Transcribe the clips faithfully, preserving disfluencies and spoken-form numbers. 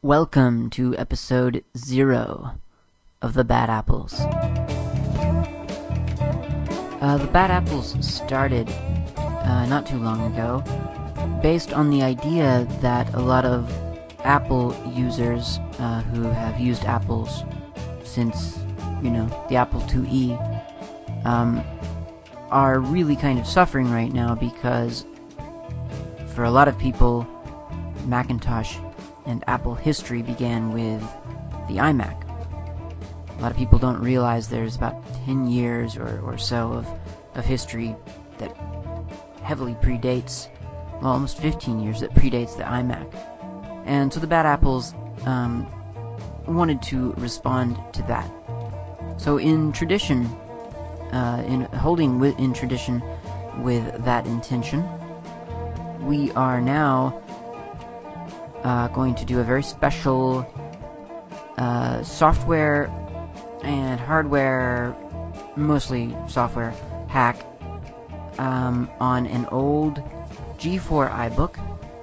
Welcome to episode zero of the Bad Apples. Uh, the Bad Apples started uh, not too long ago, based on the idea that a lot of Apple users uh, who have used Apples since, you know, the Apple two E um, are really kind of suffering right now because for a lot of people, Macintosh and Apple history began with the iMac. A lot of people don't realize there's about ten years or, or so of, of history that heavily predates, well, almost fifteen years that predates the iMac. And so the Bad Apples um, wanted to respond to that. So in tradition, uh, in holding with, in tradition with that intention, we are now Uh, going to do a very special uh, software and hardware, mostly software, hack um, on an old G four iBook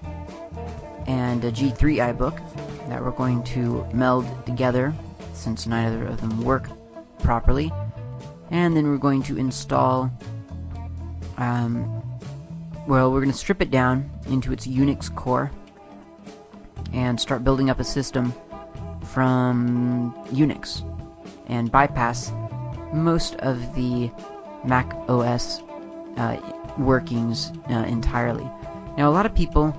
and a G three iBook that we're going to meld together since neither of them work properly. And then we're going to install, um, well, we're going to strip it down into its Unix core and start building up a system from Unix and bypass most of the Mac O S uh, workings uh, entirely. Now, a lot of people,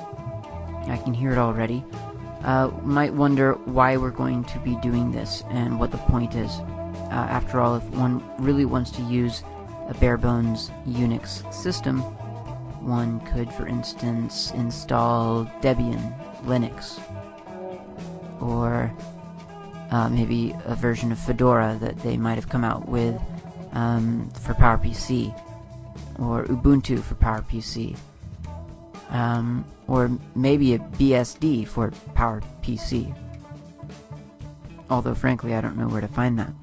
I can hear it already, uh, might wonder why we're going to be doing this and what the point is. Uh, after all, if one really wants to use a bare-bones Unix system, one could, for instance, install Debian Linux, or uh, maybe a version of Fedora that they might have come out with um, for PowerPC, or Ubuntu for PowerPC, um, or maybe a B S D for PowerPC. Although, frankly, I don't know where to find that.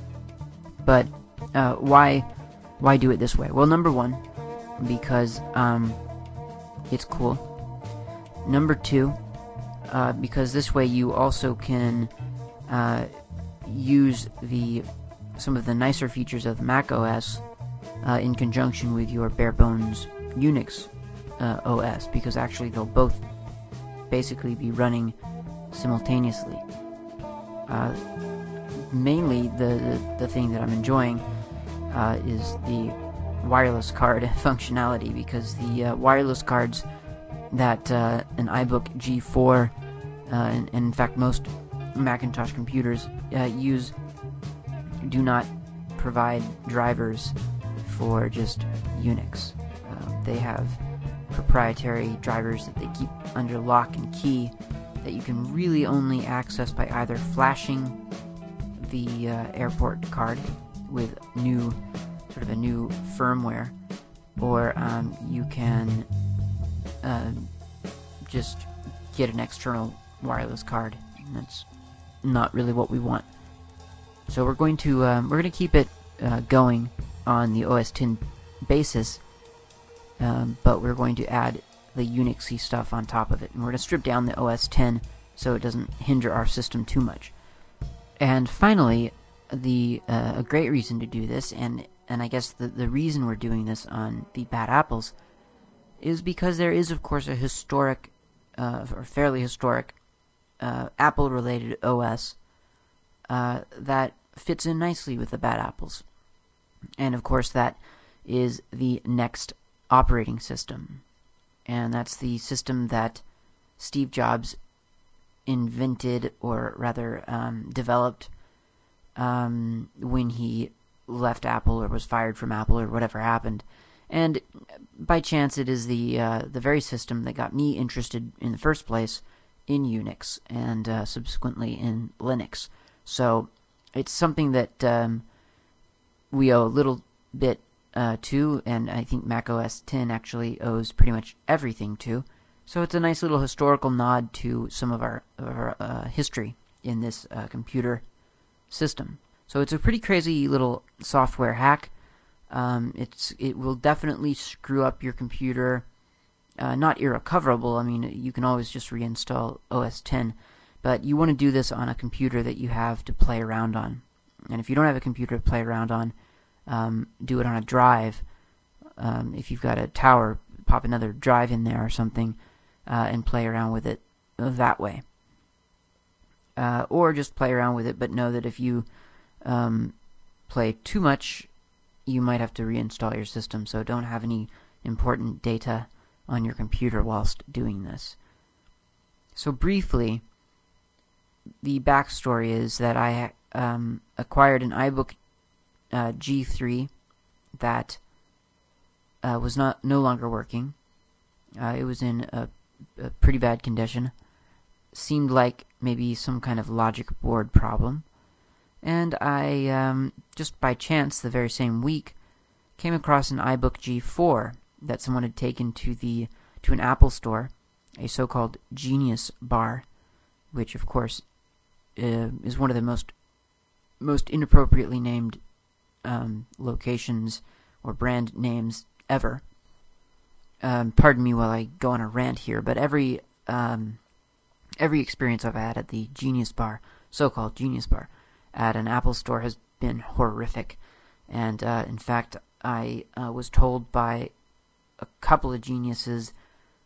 But uh, why why do it this way? Well, number one, because um, it's cool. Number two, Uh, because this way you also can uh, use the some of the nicer features of the Mac O S uh, in conjunction with your bare bones Unix uh, O S, because actually they'll both basically be running simultaneously. Uh, mainly the, the the thing that I'm enjoying uh, is the wireless card functionality, because the uh, wireless cards that uh, an iBook G four Uh, and, and in fact most Macintosh computers uh, use do not provide drivers for just Unix. Uh, they have proprietary drivers that they keep under lock and key that you can really only access by either flashing the uh, airport card with new sort of a new firmware, or um, you can uh, just get an external wireless card. That's not really what we want. So we're going to um, we're going to keep it uh, going on the O S ten basis, um, but we're going to add the Unixy stuff on top of it, and we're going to strip down the O S ten so it doesn't hinder our system too much. And finally, the uh, a great reason to do this, and and I guess the the reason we're doing this on the Bad Apples, is because there is, of course, a historic uh, or fairly historic Uh, Apple-related O S uh, that fits in nicely with the Bad Apples. And, of course, that is the NeXT operating system. And that's the system that Steve Jobs invented, or rather um, developed, um, when he left Apple or was fired from Apple or whatever happened. And by chance, it is the uh, the very system that got me interested in the first place in Unix, and uh, subsequently in Linux. So it's something that um, we owe a little bit uh, to, and I think Mac O S ten actually owes pretty much everything to. So it's a nice little historical nod to some of our, our uh, history in this uh, computer system. So it's a pretty crazy little software hack. Um, it's it will definitely screw up your computer. Uh, not irrecoverable. I mean, you can always just reinstall O S ten, But you want to do this on a computer that you have to play around on. And if you don't have a computer to play around on, um, do it on a drive. Um, if you've got a tower, pop another drive in there or something, uh, and play around with it that way. Uh, or just play around with it, but know that if you um, play too much, you might have to reinstall your system. So don't have any important data on your computer whilst doing this. So briefly, the backstory is that I um, acquired an iBook uh, G three that uh, was not no longer working. Uh, it was in a, a pretty bad condition. Seemed like maybe some kind of logic board problem. And I, um, just by chance, the very same week, came across an iBook G four that someone had taken to the to an Apple store, a so-called Genius Bar, which, of course, uh, is one of the most most inappropriately named um, locations or brand names ever. Um, pardon me while I go on a rant here, but every um, every experience I've had at the Genius Bar, so-called Genius Bar, at an Apple store has been horrific. And uh, in fact, I uh, was told by a couple of geniuses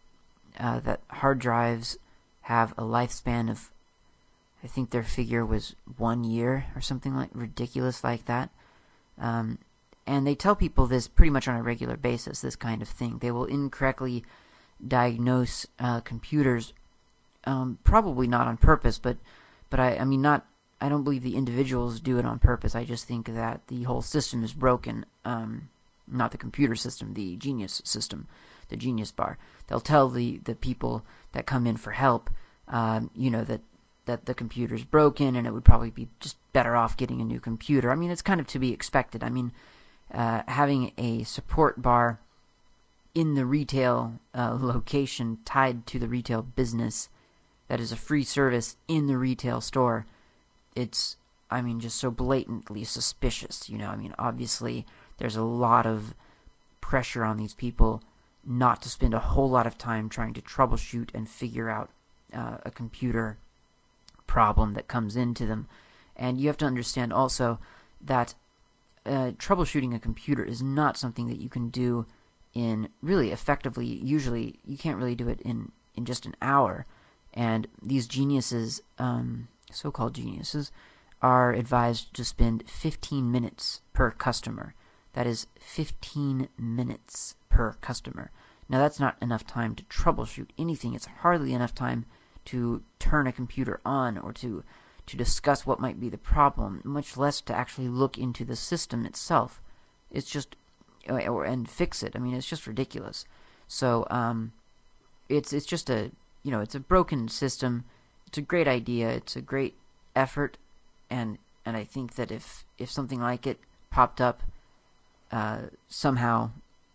uh, that hard drives have a lifespan of, I think their figure was one year or something like ridiculous like that. Um, and they tell people this pretty much on a regular basis, this kind of thing. They will incorrectly diagnose uh, computers, um, probably not on purpose, but but I, I mean not. I don't believe the individuals do it on purpose. I just think that the whole system is broken. Um, not the computer system, the Genius system, the Genius Bar. They'll tell the, the people that come in for help, um, you know, that, that the computer's broken and it would probably be just better off getting a new computer. I mean, it's kind of to be expected. I mean, uh, having a support bar in the retail uh, location tied to the retail business that is a free service in the retail store, it's, I mean, just so blatantly suspicious, you know. I mean, obviously, there's a lot of pressure on these people not to spend a whole lot of time trying to troubleshoot and figure out uh, a computer problem that comes into them. And you have to understand also that uh, troubleshooting a computer is not something that you can do in really effectively. Usually, you can't really do it in, in just an hour. And these geniuses, um, so-called geniuses, are advised to spend fifteen minutes per customer. That is fifteen minutes per customer. Now, that's not enough time to troubleshoot anything. It's hardly enough time to turn a computer on or to to discuss what might be the problem, much less to actually look into the system itself. It's just, or and fix it. I mean, it's just ridiculous. So, um, it's it's just a, you know, it's a broken system. It's a great idea. It's a great effort, and and I think that if if something like it popped up uh, somehow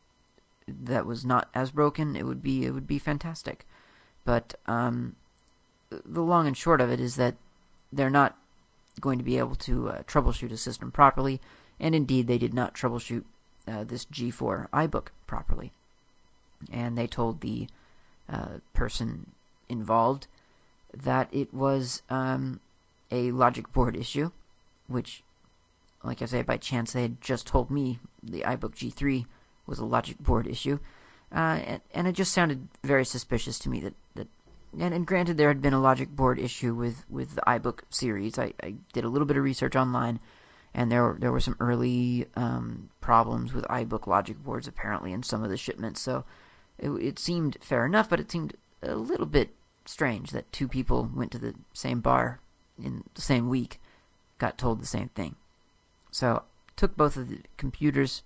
that was not as broken, it would be it would be fantastic. But um, the long and short of it is that they're not going to be able to uh, troubleshoot a system properly, and indeed they did not troubleshoot uh, this G four iBook properly. And they told the uh, person involved that it was um, a logic board issue, which, like I say, by chance they had just told me the iBook G three was a logic board issue, uh, and, and it just sounded very suspicious to me that, that and, and granted there had been a logic board issue with, with the iBook series. I, I did a little bit of research online, and there were, there were some early um, problems with iBook logic boards apparently in some of the shipments, so it, it seemed fair enough, but it seemed a little bit strange that two people went to the same bar in the same week, got told the same thing. So took both of the computers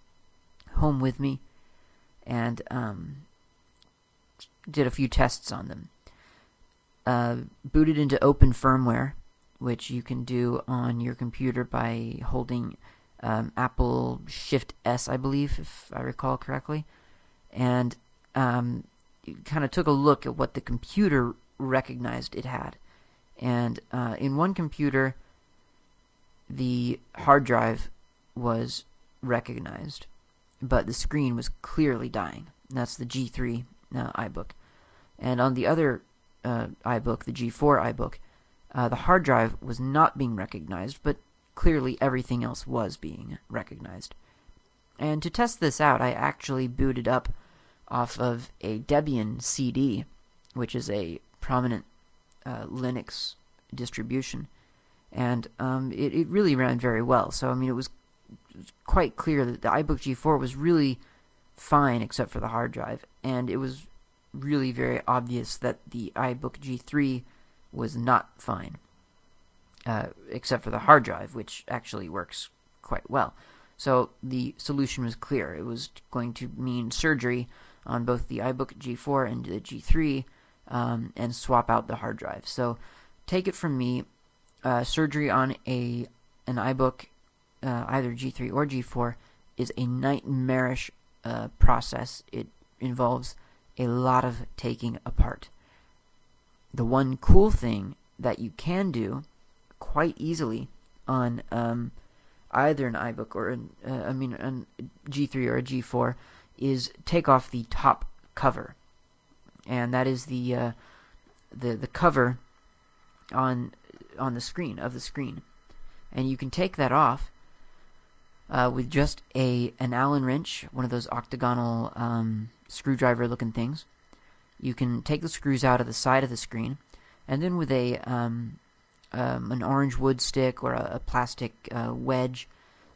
home with me and um, did a few tests on them. Uh, booted into open firmware, which you can do on your computer by holding um, Apple Shift S, I believe, if I recall correctly. And um, kind of took a look at what the computer recognized it had. And uh, in one computer, the hard drive was recognized, but the screen was clearly dying. That's the G three uh, iBook. And on the other uh, iBook, the G four iBook, Uh, the hard drive was not being recognized, but clearly everything else was being recognized. And to test this out, I actually booted up off of a Debian C D, which is a prominent uh, Linux distribution. And um, it, it really ran very well. So, I mean, it was quite clear that the iBook G four was really fine except for the hard drive. And it was really very obvious that the iBook G three was not fine, uh, except for the hard drive, which actually works quite well. So the solution was clear. It was going to mean surgery on both the iBook G four and the G three, um, and swap out the hard drive. So take it from me, uh, surgery on a an iBook, uh, either G three or G four, is a nightmarish uh, process. It involves a lot of taking apart. The one cool thing that you can do quite easily on um, either an iBook or an, uh, I mean an G three or a G four is take off the top cover, and that is the uh, the the cover on on the screen of the screen, and you can take that off uh, with just a an Allen wrench, one of those octagonal um, screwdriver looking things. You can take the screws out of the side of the screen, and then with a um, um, an orange wood stick or a, a plastic uh, wedge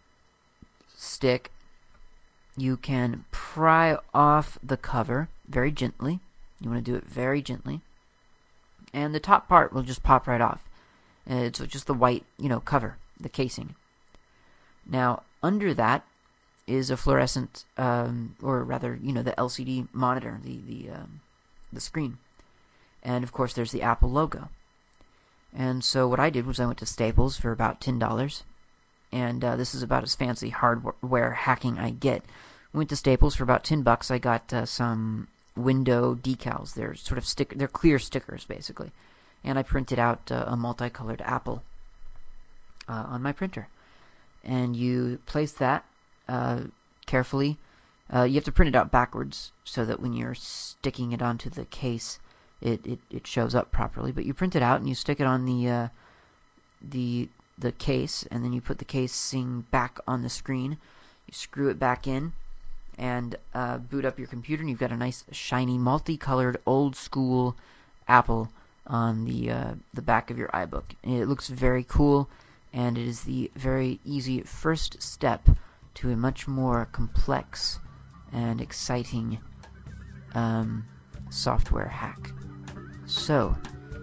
stick, you can pry off the cover very gently. You want to do it very gently, and the top part will just pop right off. And it's just the white, you know, cover, the casing. Now, under that is a fluorescent, um, or rather, you know, the L C D monitor, the the um, the screen, and of course, there's the Apple logo. And so what I did was I went to Staples for about ten dollars, and uh, this is about as fancy hardware hacking I get. Went to Staples for about ten bucks. I got uh, some window decals. They're sort of stick. They're clear stickers basically, and I printed out uh, a multicolored apple uh, on my printer. And you place that uh, carefully. Uh, you have to print it out backwards so that when you're sticking it onto the case, it, it, it shows up properly. But you print it out and you stick it on the uh, the the case, and then you put the casing back on the screen. You screw it back in, and uh, boot up your computer, and you've got a nice, shiny, multicolored, old-school apple on the uh, the back of your iBook. And it looks very cool, and it is the very easy first step to a much more complex and exciting um, software hack. So,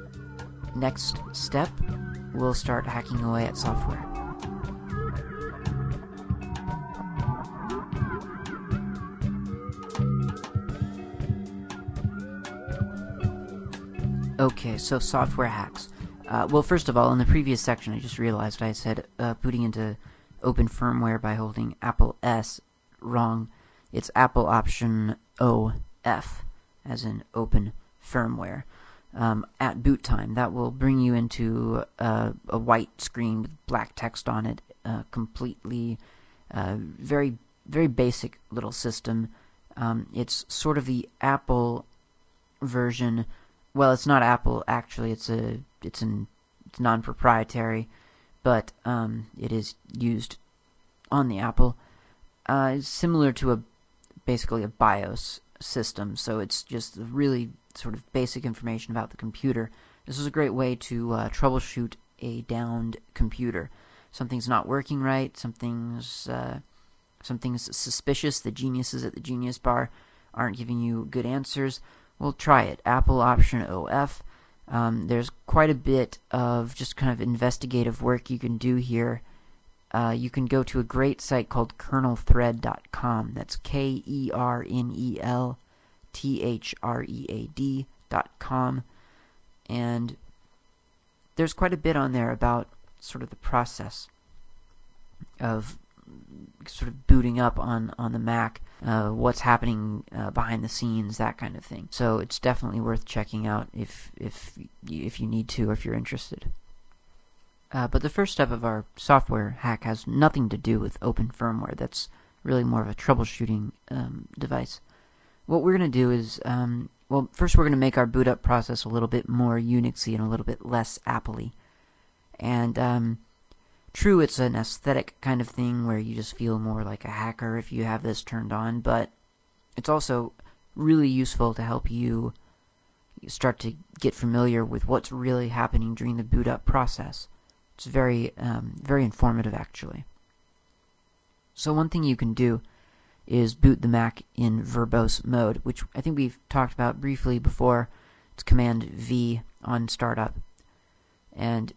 next step, we'll start hacking away at software. Okay, so software hacks. Uh, well, first of all, in the previous section, I just realized I said uh, booting into open firmware by holding Apple S. Wrong. It's Apple Option O F, as in open firmware. Um, at boot time, that will bring you into uh, a white screen with black text on it, uh, completely, uh, very, very basic little system. Um, it's sort of the Apple version. Well, it's not Apple actually. It's a it's an it's non-proprietary, but um, it is used on the Apple. Uh, it's similar to a basically a BIOS system, so it's just really sort of basic information about the computer. This is a great way to uh, troubleshoot a downed computer. Something's not working right. Something's uh, something's suspicious. The geniuses at the Genius Bar aren't giving you good answers. Well, try it. Apple Option O F. Um, there's quite a bit of just kind of investigative work you can do here. Uh, you can go to a great site called kernel thread dot com. That's K E R N E L T H R E A D dot com. And there's quite a bit on there about sort of the process of sort of booting up on, on the Mac, uh, what's happening uh, behind the scenes, that kind of thing. So it's definitely worth checking out if if if you need to, or if you're interested. Uh, but the first step of our software hack has nothing to do with open firmware. That's really more of a troubleshooting um, device. What we're going to do is um, well, first we're going to make our boot up process a little bit more Unixy and a little bit less Apple-y. And um, true, it's an aesthetic kind of thing where you just feel more like a hacker if you have this turned on, but it's also really useful to help you start to get familiar with what's really happening during the boot up process. It's very, um, very informative, actually. So one thing you can do is boot the Mac in verbose mode, which I think we've talked about briefly before. It's Command V on startup. And,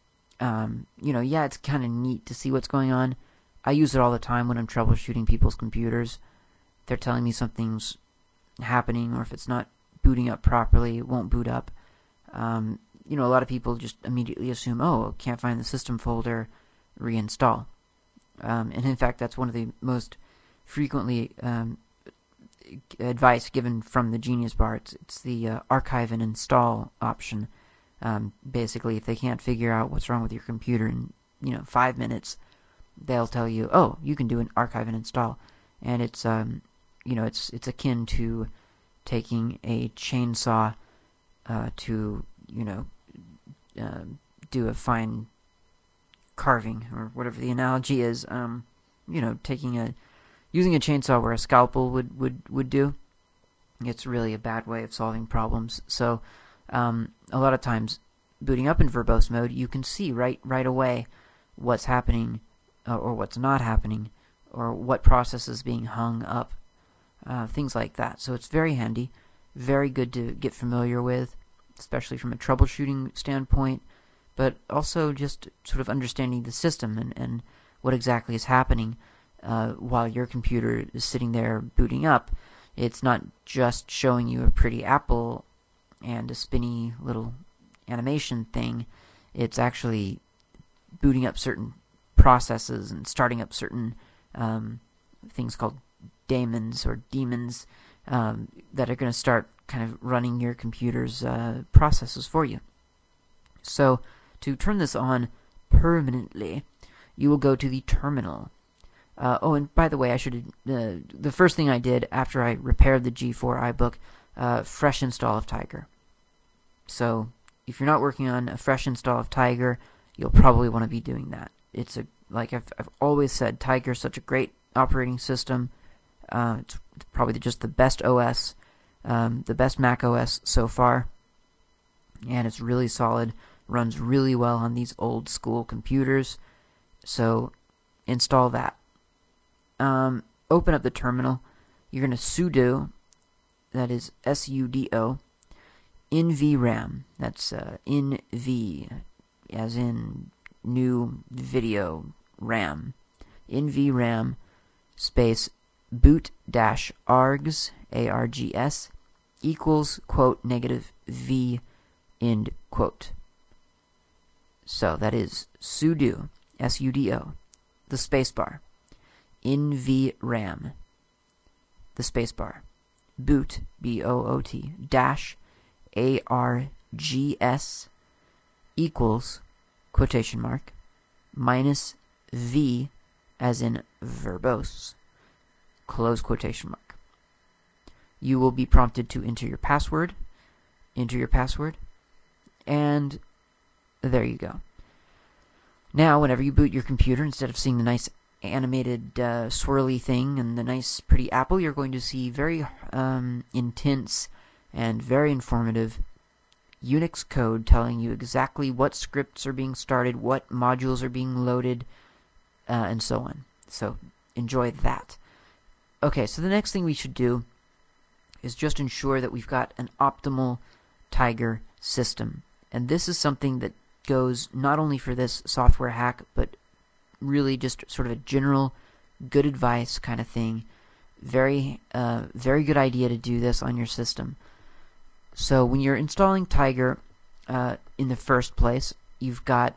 um, you know, yeah, it's kind of neat to see what's going on. I use it all the time when I'm troubleshooting people's computers. They're telling me something's happening, or if it's not booting up properly, it won't boot up. Um, you know, a lot of people just immediately assume, oh, can't find the system folder, reinstall. Um, and in fact, that's one of the most frequently um, advice given from the Genius Bar. It's, it's the uh, archive and install option. Um, basically, if they can't figure out what's wrong with your computer in, you know, five minutes, they'll tell you, oh, you can do an archive and install. And it's, um, you know, it's it's akin to taking a chainsaw uh, to, you know, uh, do a fine carving, or whatever the analogy is. Um, you know, taking a using a chainsaw where a scalpel would, would, would do. It's really a bad way of solving problems. So um, a lot of times, booting up in verbose mode, you can see right right away what's happening uh, or what's not happening, or what process is being hung up, uh, things like that. So it's very handy, very good to get familiar with, especially from a troubleshooting standpoint, but also just sort of understanding the system and, and what exactly is happening uh, while your computer is sitting there booting up. It's not just showing you a pretty apple and a spinny little animation thing. It's actually booting up certain processes and starting up certain um, things called daemons or demons um, that are going to start kind of running your computer's uh, processes for you. So to turn this on permanently, you will go to the terminal. Uh, oh, and by the way, I should uh, the first thing I did after I repaired the G four iBook, uh, fresh install of Tiger. So if you're not working on a fresh install of Tiger, you'll probably want to be doing that. It's a like I've I've always said, Tiger is such a great operating system. Uh, it's probably just the best O S, um, the best Mac O S so far, and it's really solid. Runs really well on these old school computers. So install that. Um, open up the terminal. You're going to sudo, that is S U D O, nvram. That's uh, nv, as in new video RAM. nvram space boot dash args, A R G S, equals, quote, negative v, end quote. So that is sudo, S U D O, the spacebar, nvram, the spacebar, boot, B O O T, dash, A R G S, equals, quotation mark, minus v, as in verbose, close quotation mark. You will be prompted to enter your password, enter your password, and there you go. Now, whenever you boot your computer, instead of seeing the nice animated uh, swirly thing and the nice pretty apple, you're going to see very um, intense and very informative Unix code telling you exactly what scripts are being started, what modules are being loaded, uh, and so on. So enjoy that. Okay, so the next thing we should do is just ensure that we've got an optimal Tiger system. And this is something that goes not only for this software hack, but really just sort of a general good advice kind of thing. Very, uh, very good idea to do this on your system. So when you're installing Tiger uh, in the first place, you've got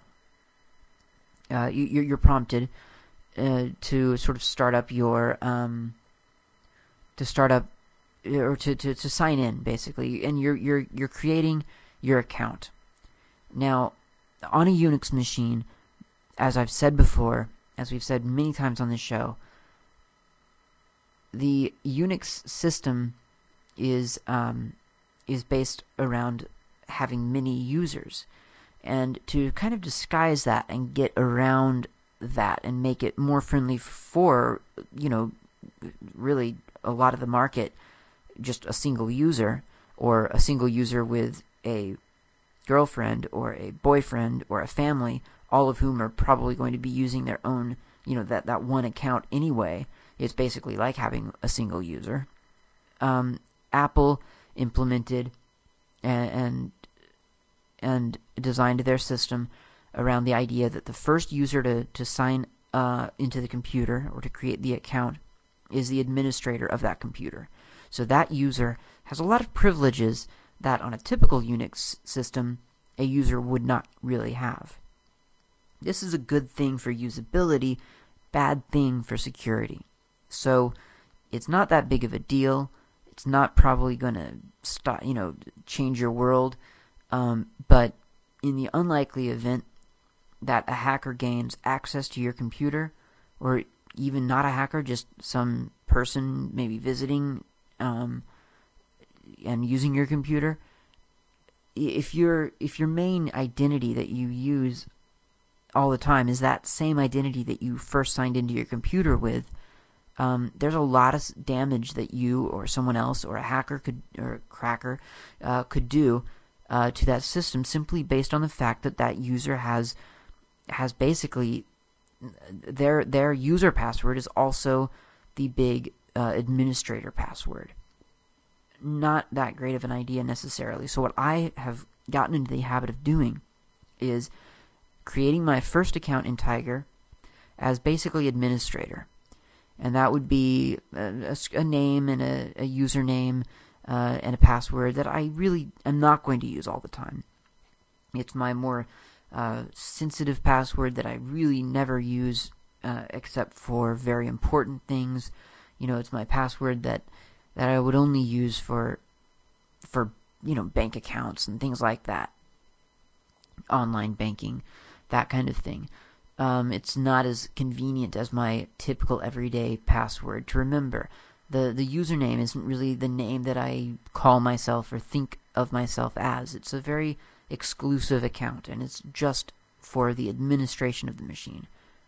uh, you, you're prompted uh, to sort of start up your um, to start up or to, to, to sign in basically, and you're you're you're creating your account. Now, on a Unix machine, as I've said before, as we've said many times on this show, the Unix system is um, is based around having many users. And to kind of disguise that and get around that and make it more friendly for, you know, really a lot of the market, just a single user, or a single user with a girlfriend or a boyfriend or a family, all of whom are probably going to be using their own, you know, that, that one account anyway. It's basically like having a single user. Um, Apple implemented and, and and designed their system around the idea that the first user to, to sign uh, into the computer or to create the account is the administrator of that computer. So that user has a lot of privileges that on a typical Unix system a user would not really have. This is a good thing for usability, bad thing for security. So it's not that big of a deal. It's not probably going to stop, you know, change your world. Um, but in the unlikely event that a hacker gains access to your computer, or even not a hacker, just some person maybe visiting um, and using your computer, if your if your main identity that you use all the time is that same identity that you first signed into your computer with, um, there's a lot of damage that you or someone else or a hacker could or a cracker uh, could do Uh, to that system simply based on the fact that that user has has basically their their user password is also the big uh, administrator password. Not that great of an idea necessarily. So what I have gotten into the habit of doing is creating my first account in Tiger as basically administrator, and that would be a, a, a name and a, a username Uh, and a password that I really am not going to use all the time. It's my more uh, sensitive password that I really never use uh, except for very important things. You know, it's my password that that I would only use for for you know bank accounts and things like that, online banking, that kind of thing. Um, it's not as convenient as my typical everyday password to remember. The the username isn't really the name that I call myself or think of myself as. It's a very exclusive account, and it's just for the administration of the machine.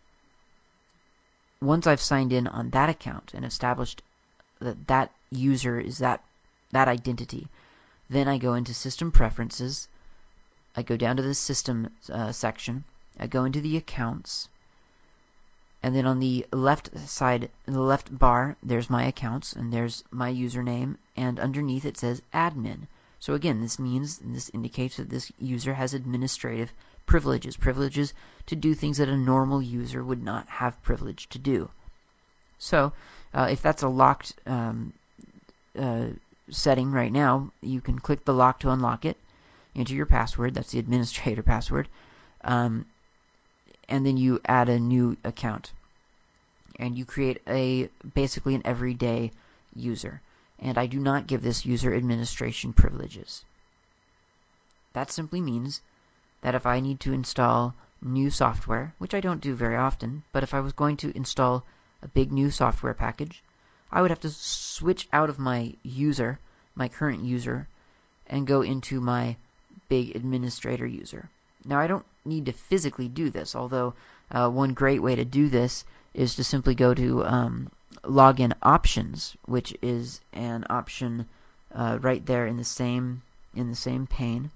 Once I've signed in on that account and established that that user is that that identity, then I go into System Preferences. I go down to the System uh, section. I go into the Accounts. And then on the left side, in the left bar, there's my accounts, and there's my username, and underneath it says admin. So again, this means, and this indicates that this user has administrative privileges, privileges to do things that a normal user would not have privilege to do. So uh, if that's a locked um, uh, setting right now, you can click the lock to unlock it, enter your password, that's the administrator password, um, and then you add a new account. And you create a basically an everyday user. And I do not give this user administration privileges. That simply means that if I need to install new software, which I don't do very often, but if I was going to install a big new software package, I would have to switch out of my user, my current user, and go into my big administrator user. Now, I don't need to physically do this, although uh, one great way to do this is to simply go to um, Login Options, which is an option uh, right there in the same in the same pane.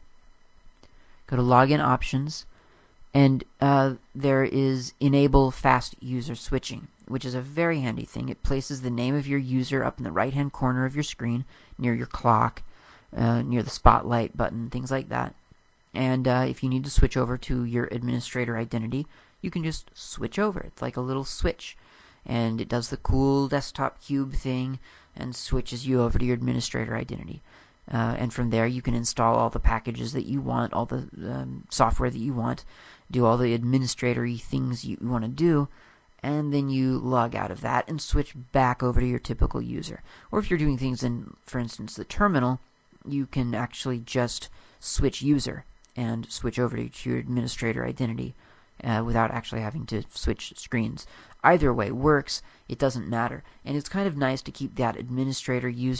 Go to Login Options, and uh, there is Enable Fast User Switching, which is a very handy thing. It places the name of your user up in the right-hand corner of your screen, near your clock, uh, near the spotlight button, things like that. And uh, if you need to switch over to your administrator identity, you can just switch over. It's like a little switch. And it does the cool desktop cube thing and switches you over to your administrator identity. Uh, and from there, you can install all the packages that you want, all the um, software that you want, do all the administrator-y things you want to do, and then you log out of that and switch back over to your typical user. Or if you're doing things in, for instance, the terminal, you can actually just switch user and switch over to your administrator identity uh, without actually having to switch screens. Either way works. It doesn't matter. And it's kind of nice to keep that administrator user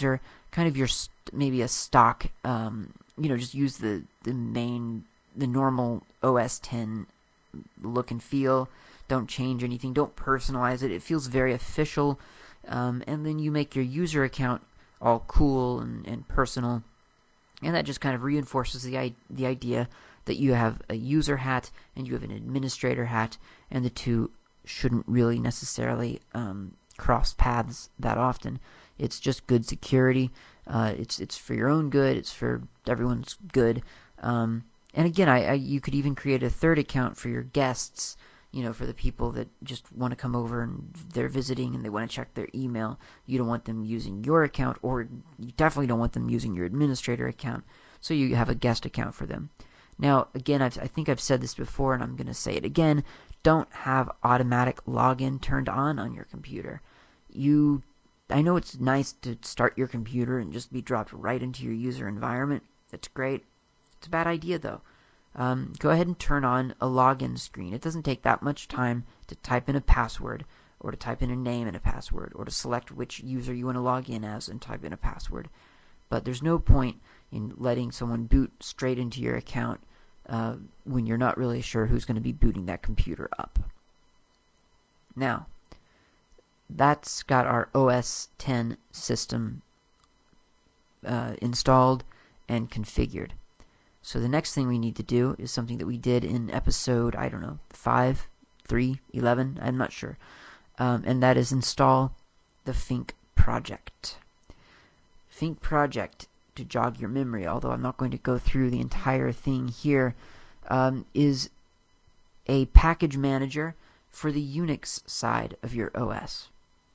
kind of your st- maybe a stock, um, you know, just use the, the main, the normal O S ten look and feel. Don't change anything. Don't personalize it. It feels very official. Um, and then you make your user account all cool and, and personal. And that just kind of reinforces the the idea that you have a user hat and you have an administrator hat, and the two shouldn't really necessarily um, cross paths that often. It's just good security. Uh, it's it's for your own good. It's for everyone's good. Um, and again, I, I you could even create a third account for your guests. You know, for the people that just want to come over and they're visiting and they want to check their email. You don't want them using your account, or you definitely don't want them using your administrator account. So you have a guest account for them. Now, again, I've, I think I've said this before, and I'm going to say it again. Don't have automatic login turned on on your computer. You, I know it's nice to start your computer and just be dropped right into your user environment. That's great. It's a bad idea, though. Um, go ahead and turn on a login screen. It doesn't take that much time to type in a password, or to type in a name and a password, or to select which user you want to log in as and type in a password. But there's no point in letting someone boot straight into your account uh, when you're not really sure who's going to be booting that computer up. Now, that's got our O S ten system uh, installed and configured. So the next thing we need to do is something that we did in episode, I don't know, five, three, eleven, I'm not sure. Um, and that is install the Fink project. Fink project, to jog your memory, although I'm not going to go through the entire thing here, um, is a package manager for the Unix side of your O S.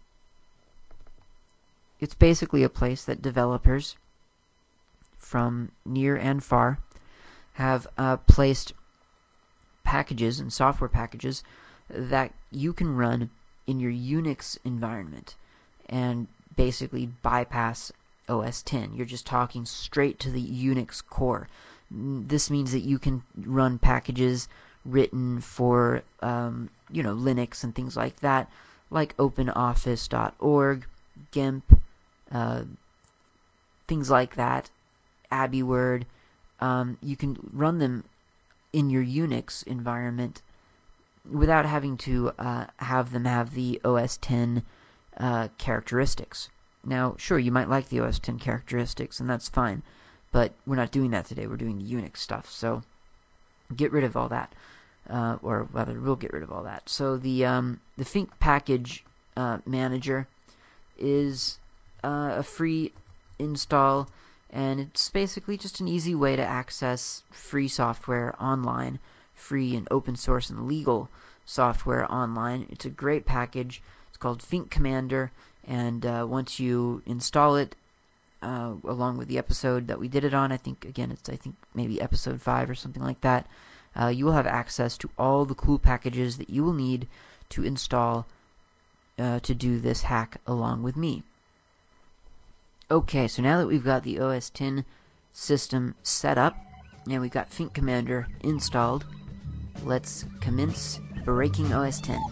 It's basically a place that developers from near and far have uh, placed packages and software packages that you can run in your Unix environment and basically bypass O S ten. You're just talking straight to the Unix core. This means that you can run packages written for um, you know, Linux and things like that, like OpenOffice dot org, GIMP, uh, things like that, AbiWord. Um, you can run them in your Unix environment without having to uh, have them have the O S ten uh, characteristics. Now, sure, you might like the O S ten characteristics, and that's fine, but we're not doing that today. We're doing the Unix stuff, so get rid of all that, uh, or rather, we'll get rid of all that. So the um, the Fink package uh, manager is uh, a free install, and it's basically just an easy way to access free software online, free and open source and legal software online. It's a great package. It's called Fink Commander, and uh, once you install it, uh, along with the episode that we did it on, I think, again, it's I think maybe episode five or something like that, uh, you will have access to all the cool packages that you will need to install uh, to do this hack along with me. Okay, so now that we've got the O S ten system set up, and we've got Fink Commander installed, let's commence breaking O S ten.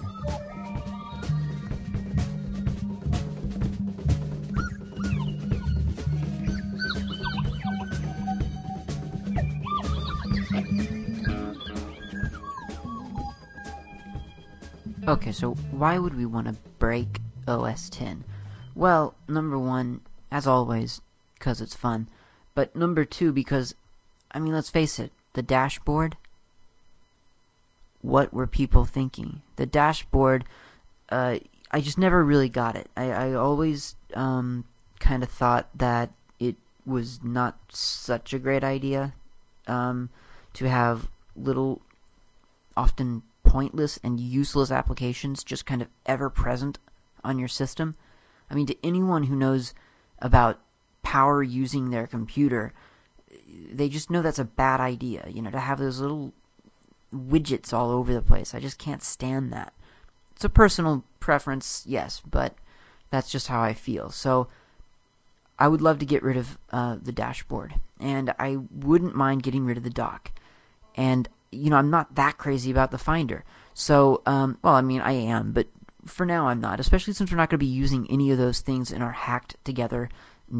Okay, so why would we want to break O S ten? Well, number one, as always, because it's fun. But number two, because, I mean, let's face it, the dashboard, what were people thinking? The dashboard, uh, I just never really got it. I, I always um, kind of thought that it was not such a great idea um, to have little, often pointless and useless applications just kind of ever present on your system. I mean, to anyone who knows about power using their computer, they just know that's a bad idea, you know, to have those little widgets all over the place. I just can't stand that. It's a personal preference, yes, but that's just how I feel. So I would love to get rid of uh, the dashboard, and I wouldn't mind getting rid of the dock. And, you know, I'm not that crazy about the Finder. So, um, well, I mean, I am, but for now I'm not, especially since we're not going to be using any of those things in our hacked together next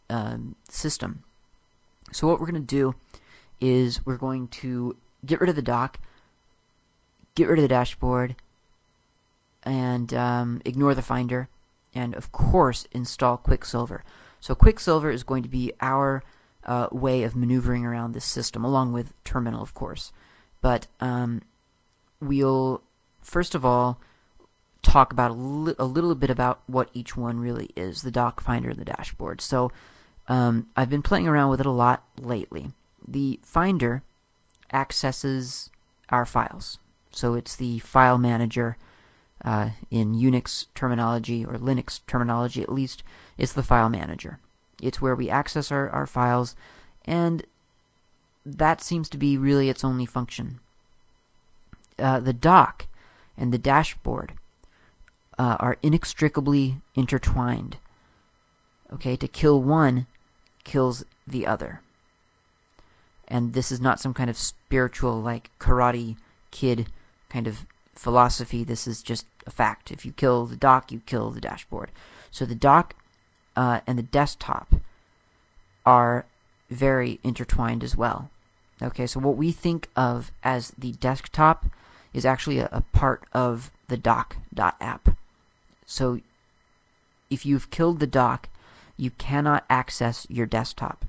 um, system. So what we're going to do is we're going to get rid of the dock, get rid of the dashboard, and um, ignore the Finder, and of course install Quicksilver. So Quicksilver is going to be our uh, way of maneuvering around this system, along with Terminal, of course. But um, we'll first of all talk about a, li a little bit about what each one really is, the dock, Finder, and the dashboard. So um, I've been playing around with it a lot lately. The Finder accesses our files. So it's the file manager. Uh, in Unix terminology, or Linux terminology at least, it's the file manager. It's where we access our, our files, and that seems to be really its only function. Uh, the dock and the dashboard uh, are inextricably intertwined. Okay, to kill one kills the other. And this is not some kind of spiritual, like, Karate Kid kind of philosophy. This is just a fact. If you kill the dock, you kill the dashboard. So the dock uh, and the desktop are very intertwined as well. Okay, so what we think of as the desktop is actually a, a part of the dock.app. So if you've killed the dock, you cannot access your desktop.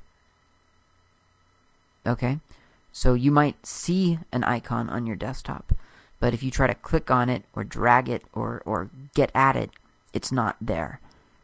Okay, so you might see an icon on your desktop, but if you try to click on it or drag it or, or get at it, it's not there.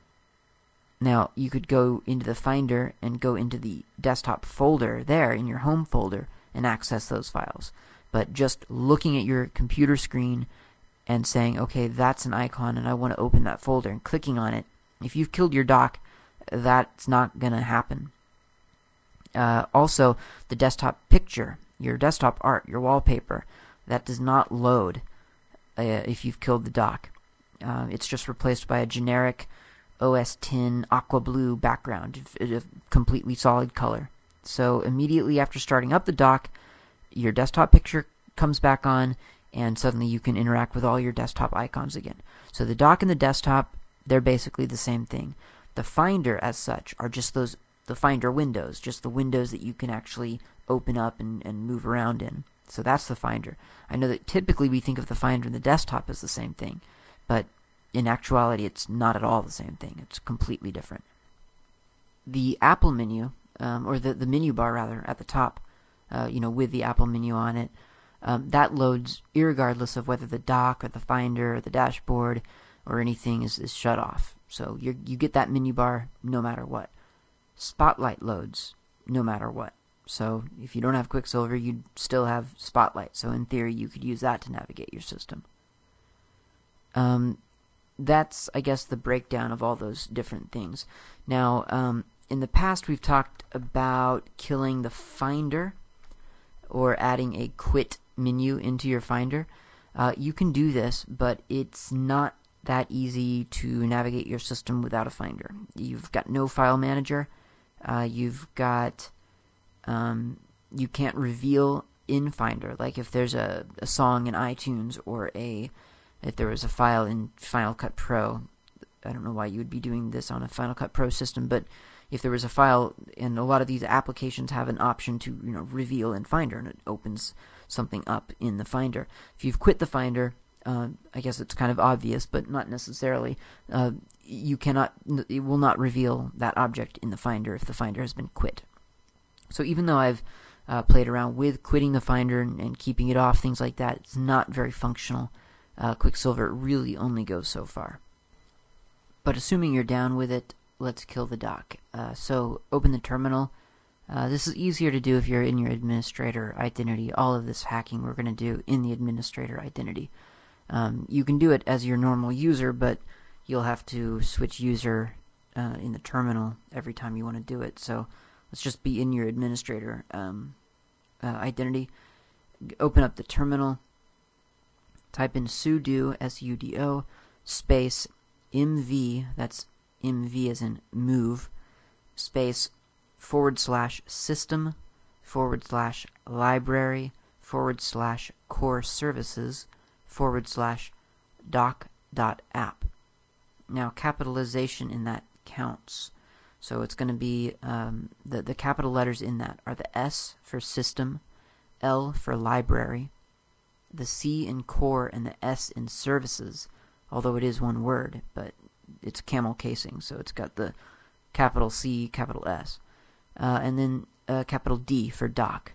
Now, you could go into the Finder and go into the desktop folder there in your home folder and access those files. But just looking at your computer screen and saying, okay, that's an icon and I want to open that folder, and clicking on it, if you've killed your dock, that's not going to happen. Uh, also, the desktop picture, your desktop art, your wallpaper, that does not load uh, if you've killed the dock. Uh, it's just replaced by a generic O S ten aqua blue background, a completely solid color. So immediately after starting up the dock, your desktop picture comes back on, and suddenly you can interact with all your desktop icons again. So the dock and the desktop, they're basically the same thing. The Finder, as such, are just those the Finder windows, just the windows that you can actually open up and, and move around in. So that's the Finder. I know that typically we think of the Finder and the desktop as the same thing, but in actuality it's not at all the same thing. It's completely different. The Apple menu, um, or the, the menu bar rather, at the top, uh, you know, with the Apple menu on it, um, that loads irregardless of whether the dock or the Finder or the dashboard or anything is, is shut off. So you you get that menu bar no matter what. Spotlight loads no matter what. So if you don't have Quicksilver, you'd still have Spotlight. So in theory, you could use that to navigate your system. Um, that's, I guess, the breakdown of all those different things. Now, um, in the past, we've talked about killing the Finder or adding a quit menu into your Finder. Uh, you can do this, but it's not that easy to navigate your system without a Finder. You've got no file manager. Uh, you've got, um, you can't reveal in Finder. Like if there's a, a song in iTunes, or a, if there was a file in Final Cut Pro, I don't know why you would be doing this on a Final Cut Pro system, but if there was a file, and a lot of these applications have an option to, you know, reveal in Finder, and it opens something up in the Finder. If you've quit the Finder, uh, I guess it's kind of obvious, but not necessarily. Uh, you cannot, it will not reveal that object in the Finder if the Finder has been quit. So even though I've uh, played around with quitting the Finder and, and keeping it off, things like that, it's not very functional. Uh, Quicksilver really only goes so far. But assuming you're down with it, let's kill the dock. Uh, so open the terminal. Uh, this is easier to do if you're in your administrator identity. All of this hacking we're going to do in the administrator identity. Um, you can do it as your normal user, but you'll have to switch user uh, in the terminal every time you want to do it. So let's just be in your administrator um, uh, identity. Open up the terminal. Type in sudo, S U D O, space mv, that's mv as in move, space forward slash system, forward slash library, forward slash core services, forward slash doc dot app. Now capitalization in that counts. So it's going to be um, the, the capital letters in that are the S for system, L for library, the C in core, and the S in services, although it is one word, but it's camel casing, so it's got the capital C, capital S, uh, and then uh, capital D for dock.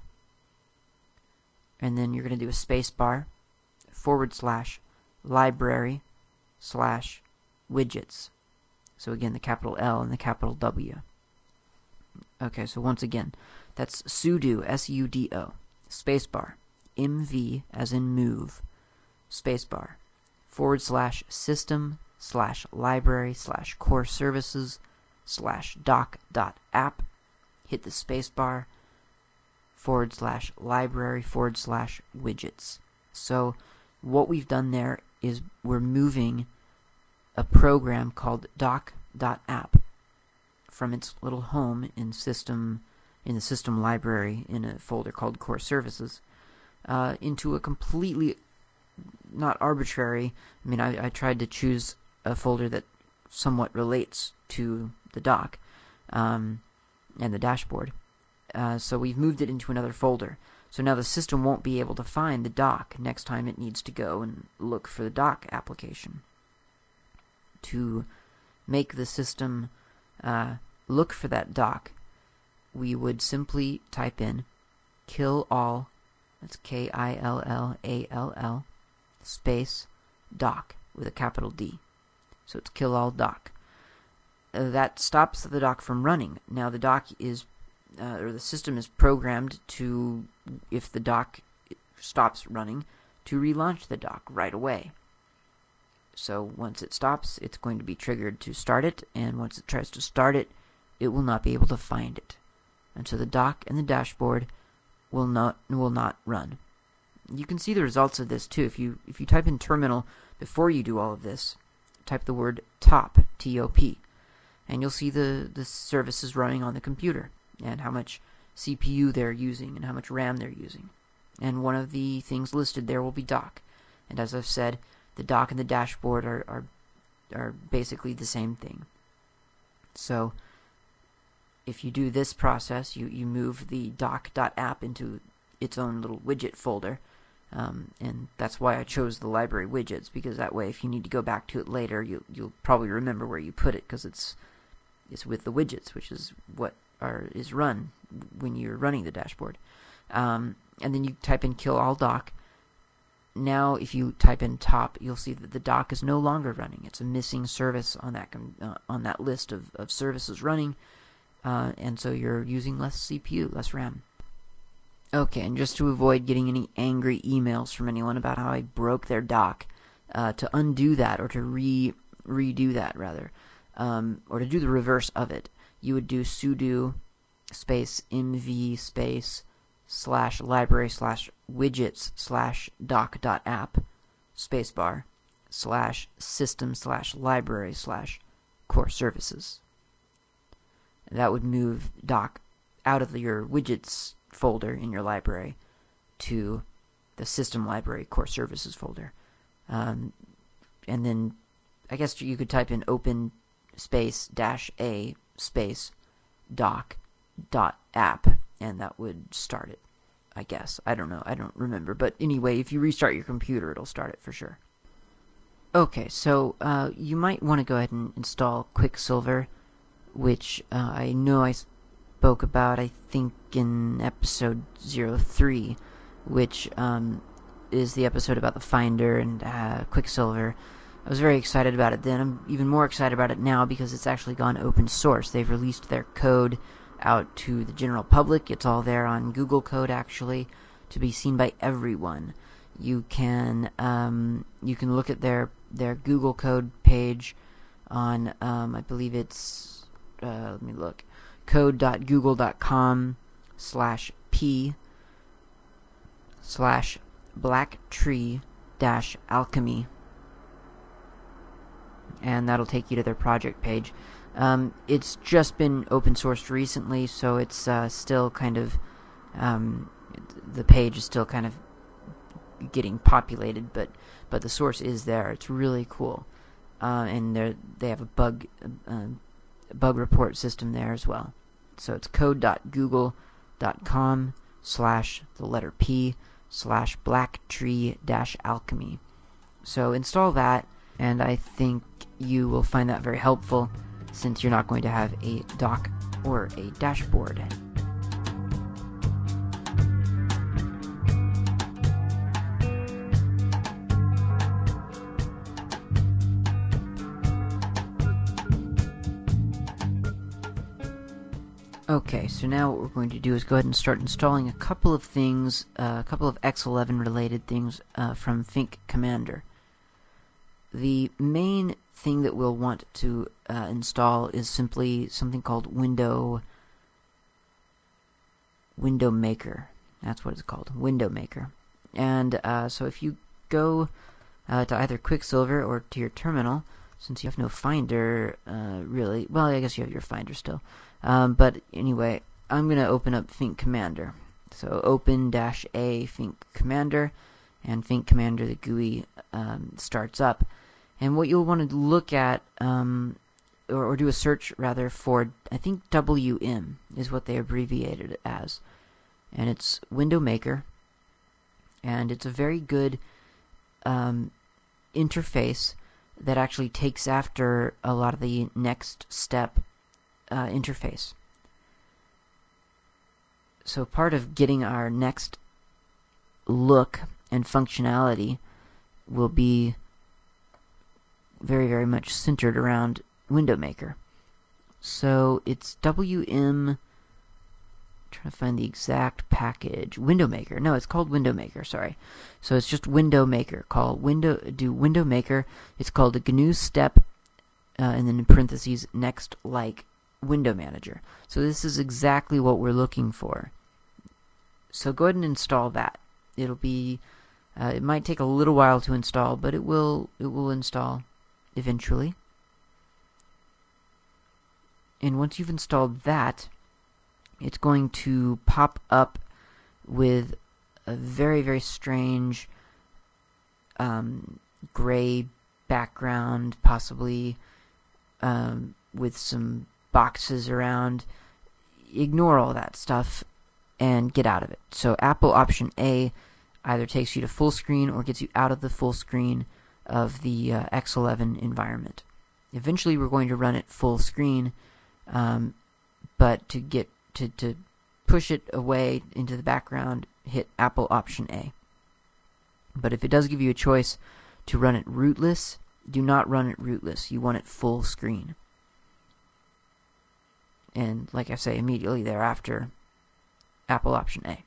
And then you're going to do a space bar, forward slash, library, slash, widgets. So again, the capital L and the capital W. Okay, so once again, that's sudo, S U D O, spacebar, mv as in move, spacebar, forward slash system slash library slash core services slash doc dot app, hit the spacebar, forward slash library forward slash widgets. So what we've done there is we're moving a program called doc dot app from its little home in system in the system library in a folder called core services uh, into a completely not arbitrary. I mean, I, I tried to choose a folder that somewhat relates to the dock um, and the dashboard. Uh, so we've moved it into another folder. So now the system won't be able to find the dock next time it needs to go and look for the dock application. To make the system uh, look for that dock, we would simply type in kill all, that's K I L L A L L, space dock with a capital D. So it's kill all dock. Uh, that stops the dock from running. Now the dock is, uh, or the system is programmed to, if the dock stops running, to relaunch the dock right away. So once it stops, it's going to be triggered to start it, and once it tries to start it, it will not be able to find it. And so the dock and the dashboard will not will not run. You can see the results of this too. If you if you type in terminal before you do all of this, type the word top, T O P, and you'll see the, the services running on the computer and how much C P U they're using and how much RAM they're using. And one of the things listed there will be dock. And as I've said, the dock and the dashboard are, are, are basically the same thing. So if you do this process, you, you move the doc dot app into its own little widget folder. Um, and that's why I chose the library widgets, because that way if you need to go back to it later, you, you'll probably remember where you put it, because it's it's with the widgets, which is what are, is run when you're running the dashboard. Um, and then you type in kill all dock. Now if you type in top, you'll see that the dock is no longer running. It's a missing service on that uh, on that list of, of services running, uh, and so you're using less C P U, less RAM. Okay, and just to avoid getting any angry emails from anyone about how I broke their dock, uh, to undo that, or to re redo that rather, um, or to do the reverse of it, you would do sudo space mv space slash library slash widgets slash doc dot app spacebar slash system slash library slash core services. That would move doc out of the, your widgets folder in your library to the system library core services folder. Um, and then I guess you could type in open space dash a space doc dot app, and that would start it, I guess. I don't know. I don't remember. But anyway, if you restart your computer, it'll start it for sure. Okay, so uh, you might want to go ahead and install Quicksilver, which uh, I know I spoke about, I think, in episode zero three, which um, is the episode about the Finder and uh, Quicksilver. I was very excited about it then. I'm even more excited about it now because it's actually gone open source. They've released their code out to the general public. It's all there on Google Code, actually, to be seen by everyone. You can um, you can look at their their Google Code page on um, I believe it's uh, let me look code dot google dot com slash p slash black tree dash alchemy, and that'll take you to their project page. Um, it's just been open sourced recently, so it's uh, still kind of um, the page is still kind of getting populated, but but the source is there. It's really cool, uh, and they they have a bug uh, bug report system there as well. So it's code.google.com slash the letter P slash blacktree dash alchemy. So install that, and I think you will find that very helpful since you're not going to have a dock or a dashboard. Okay, so now what we're going to do is go ahead and start installing a couple of things, uh, a couple of X eleven related things uh, from Fink Commander. The main thing that we'll want to uh, install is simply something called Window Window Maker. That's what it's called, Window Maker. And uh, so if you go uh, to either Quicksilver or to your terminal, since you have no Finder, uh, really, well, I guess you have your Finder still. Um, but anyway, I'm going to open up Fink Commander. So open-a Fink Commander, and Fink Commander, the G U I, um, starts up. And what you'll want to look at, um, or, or do a search rather for, I think W M is what they abbreviated it as. And it's Window Maker, and it's a very good um, interface that actually takes after a lot of the next step uh, interface. So part of getting our next look and functionality will be very, very much centered around Window Maker. So it's W M, I'm trying to find the exact package, Window Maker. No, it's called Window Maker, sorry. So it's just Window Maker. Call Window, do Window Maker. It's called a G N U step, uh, and then in parentheses, next like Window Manager. So this is exactly what we're looking for. So go ahead and install that. It'll be, uh, it might take a little while to install, but it will, it will install eventually. And once you've installed that, it's going to pop up with a very, very strange um, gray background, possibly um, with some boxes around. Ignore all that stuff and get out of it. So Apple option A either takes you to full screen or gets you out of the full screen of the uh, X eleven environment. Eventually we're going to run it full screen, um, but to get to, to push it away into the background, hit Apple option A. But if it does give you a choice to run it rootless, do not run it rootless. You want it full screen. And like I say, immediately thereafter, Apple option A.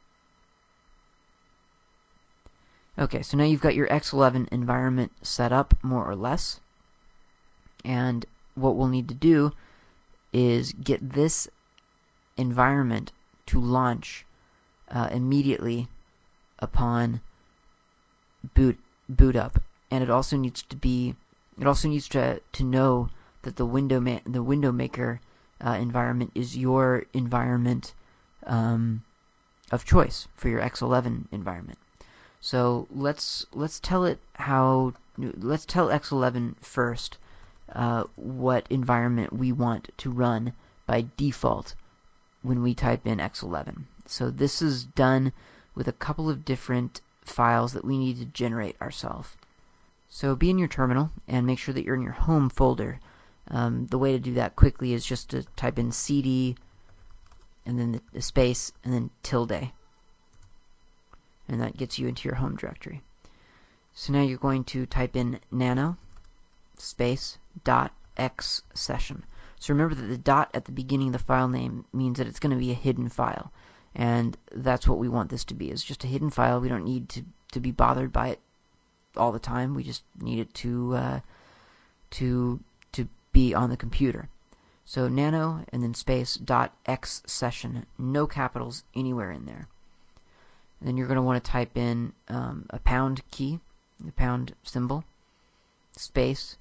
Okay, so now you've got your X eleven environment set up, more or less. And what we'll need to do is get this environment to launch uh, immediately upon boot boot up. And it also needs to be, it also needs to to know that the window ma the window maker uh, environment is your environment um, of choice for your X eleven environment. So let's let's tell it how let's tell X eleven first uh, what environment we want to run by default when we type in X eleven. So this is done with a couple of different files that we need to generate ourselves. So be in your terminal and make sure that you're in your home folder. Um, the way to do that quickly is just to type in cd and then the, the space and then tilde. And that gets you into your home directory. So now you're going to type in nano space dot x session. So remember that the dot at the beginning of the file name means that it's going to be a hidden file. And that's what we want this to be. It's just a hidden file. We don't need to, to be bothered by it all the time. We just need it to uh, to to be on the computer. So nano and then space dot x session. No capitals anywhere in there. Then you're going to want to type in um, a pound key, the pound symbol, space,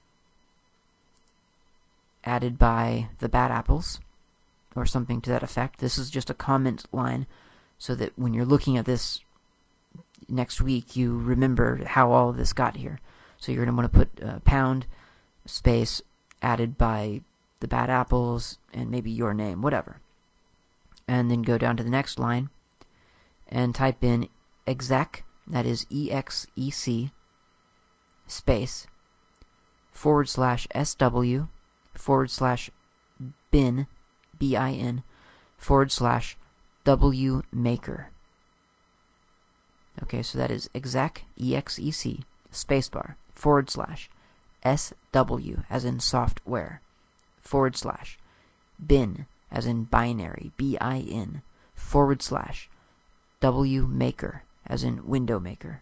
added by the bad apples, or something to that effect. This is just a comment line so that when you're looking at this next week, you remember how all of this got here. So you're going to want to put uh, pound, space, added by the bad apples, and maybe your name, whatever. And then go down to the next line and type in exec, that is E X E C, space, forward slash SW, forward slash bin, B I N, forward slash W maker. Okay, so that is exec, E X E C, spacebar, forward slash, S W, as in software, forward slash, bin, as in binary, B I N, forward slash, W maker, as in window maker.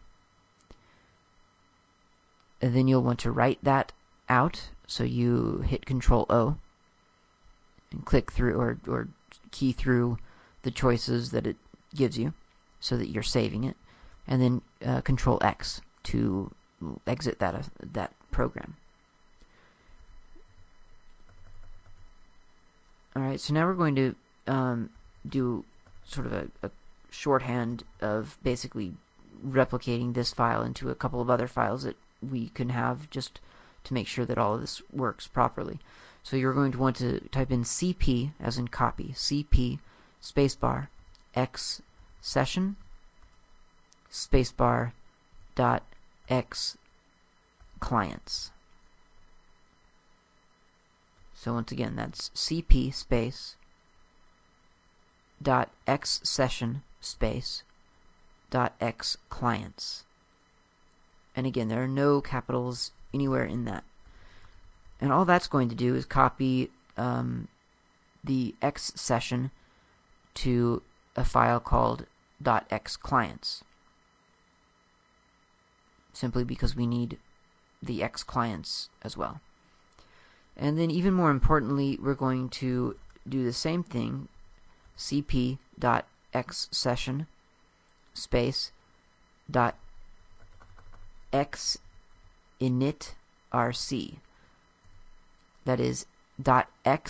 And then you'll want to write that out, so you hit Control O and click through or, or key through the choices that it gives you so that you're saving it, and then uh, Control X to exit that, uh, that program. Alright, so now we're going to um, do sort of a, a shorthand of basically replicating this file into a couple of other files that we can have just to make sure that all of this works properly. So you're going to want to type in C P, as in copy, C P spacebar x session spacebar dot x clients. So once again, that's C P space dot x session space dot x clients. And again, there are no capitals anywhere in that. And all that's going to do is copy um, the X session to a file called .xclients. Simply because we need the X clients as well. And then even more importantly, we're going to do the same thing, cp.xsession space dot xinitrc. That is dot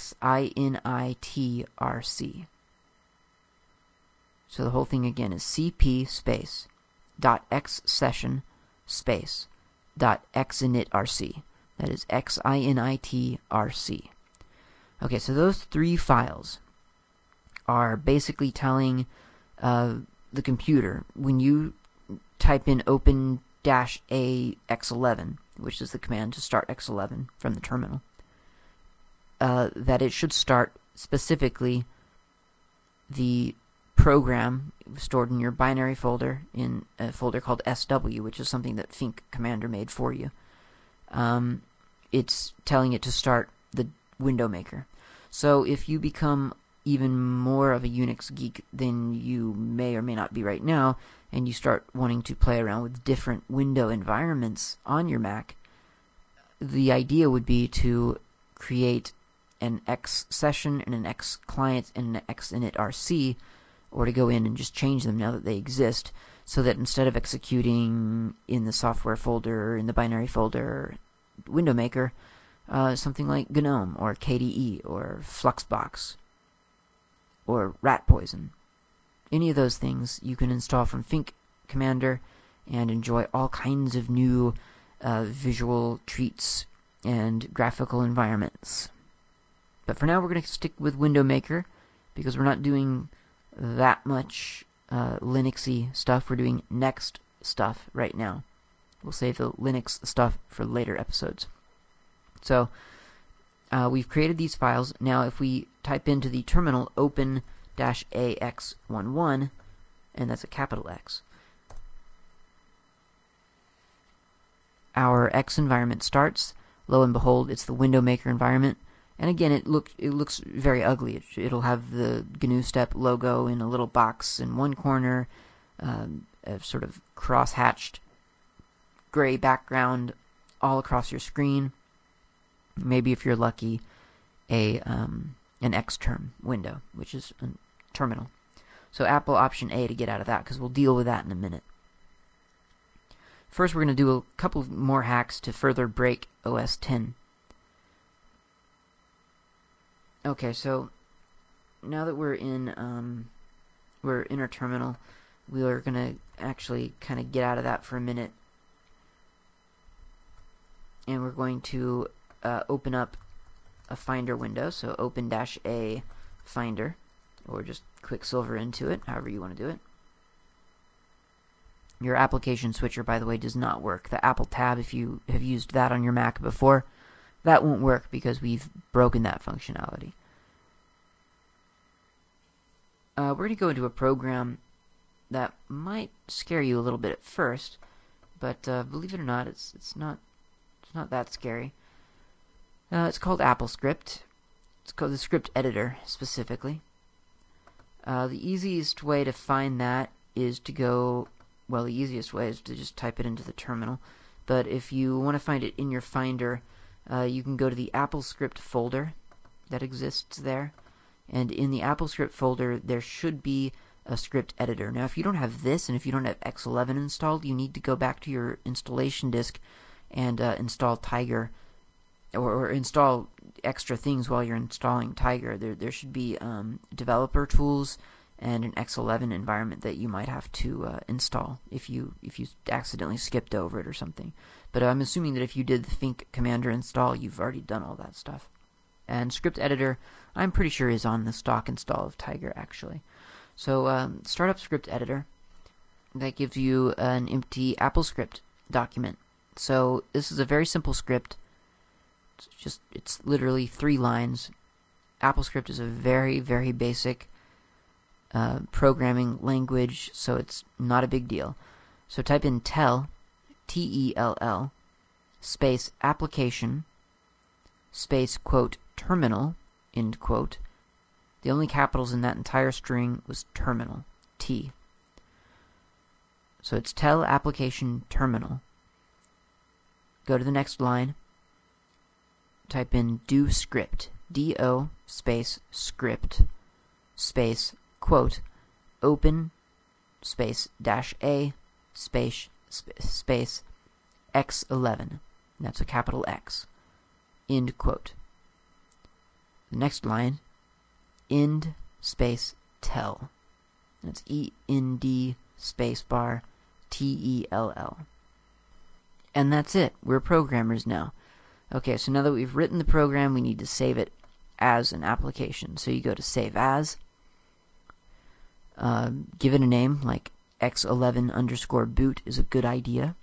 xinitrc. So the whole thing again is cp space dot xsession space dot xinitrc. That is xinitrc. Okay, so those three files are basically telling uh, the computer, when you type in open dash a x eleven, which is the command to start x eleven from the terminal, uh, that it should start specifically the program stored in your binary folder in a folder called S W, which is something that Fink Commander made for you. Um, it's telling it to start the window maker. So if you become even more of a Unix geek than you may or may not be right now, and you start wanting to play around with different window environments on your Mac, the idea would be to create an X session and an X client and an xinitrc, or to go in and just change them now that they exist, so that instead of executing in the software folder, in the binary folder, window maker, uh, something like GNOME or K D E or Fluxbox or Rat Poison. Any of those things you can install from Fink Commander and enjoy all kinds of new uh, visual treats and graphical environments. But for now, we're going to stick with Window Maker because we're not doing that much uh, Linuxy stuff. We're doing Next stuff right now. We'll save the Linux stuff for later episodes. So uh, we've created these files. Now, if we type into the terminal open dash A X eleven, and that's a capital X, our X environment starts. Lo and behold, it's the window maker environment. And again, it look it looks very ugly. It, it'll have the G N U Step logo in a little box in one corner, um, a sort of cross-hatched gray background all across your screen. Maybe if you're lucky, a um, an Xterm window, which is a terminal. So Apple option A to get out of that, because we'll deal with that in a minute. First, we're going to do a couple more hacks to further break O S ten. Okay, so now that we're in um, we're in our terminal, we are going to actually kind of get out of that for a minute, and we're going to uh, open up a Finder window, so open-a Finder, or just Quicksilver into it, however you want to do it. Your application switcher, by the way, does not work. The Apple tab, if you have used that on your Mac before, that won't work because we've broken that functionality. Uh, we're going to go into a program that might scare you a little bit at first, but uh, believe it or not, it's it's not it's not that scary. Uh, it's called AppleScript. It's called the script editor specifically. Uh, the easiest way to find that is to go. Well, the easiest way is to just type it into the terminal. But if you want to find it in your Finder, uh, you can go to the AppleScript folder that exists there. And in the AppleScript folder, there should be a script editor. Now, if you don't have this, and if you don't have X eleven installed, you need to go back to your installation disk and uh, install Tiger, or, or install extra things while you're installing Tiger. There, there should be um, developer tools and an X eleven environment that you might have to uh, install if you if you accidentally skipped over it or something. But I'm assuming that if you did the Think Commander install, you've already done all that stuff. And script editor, I'm pretty sure is on the stock install of Tiger actually. So um, start up script editor. That gives you an empty AppleScript document. So this is a very simple script. It's just it's literally three lines. AppleScript is a very very basic Uh, programming language, so it's not a big deal. So type in tell, T E L L, space application, space quote terminal, end quote. The only capitals in that entire string was terminal, T. So it's tell application terminal. Go to the next line. Type in do script, D O space script, space quote, open, space, dash A, space, sp space, X eleven. That's a capital X. End quote. The next line, end, space, tell. That's E N D, space bar, T E L L. And that's it. We're programmers now. Okay, so now that we've written the program, we need to save it as an application. So you go to Save As. Uh, give it a name, like X eleven underscore boot is a good idea.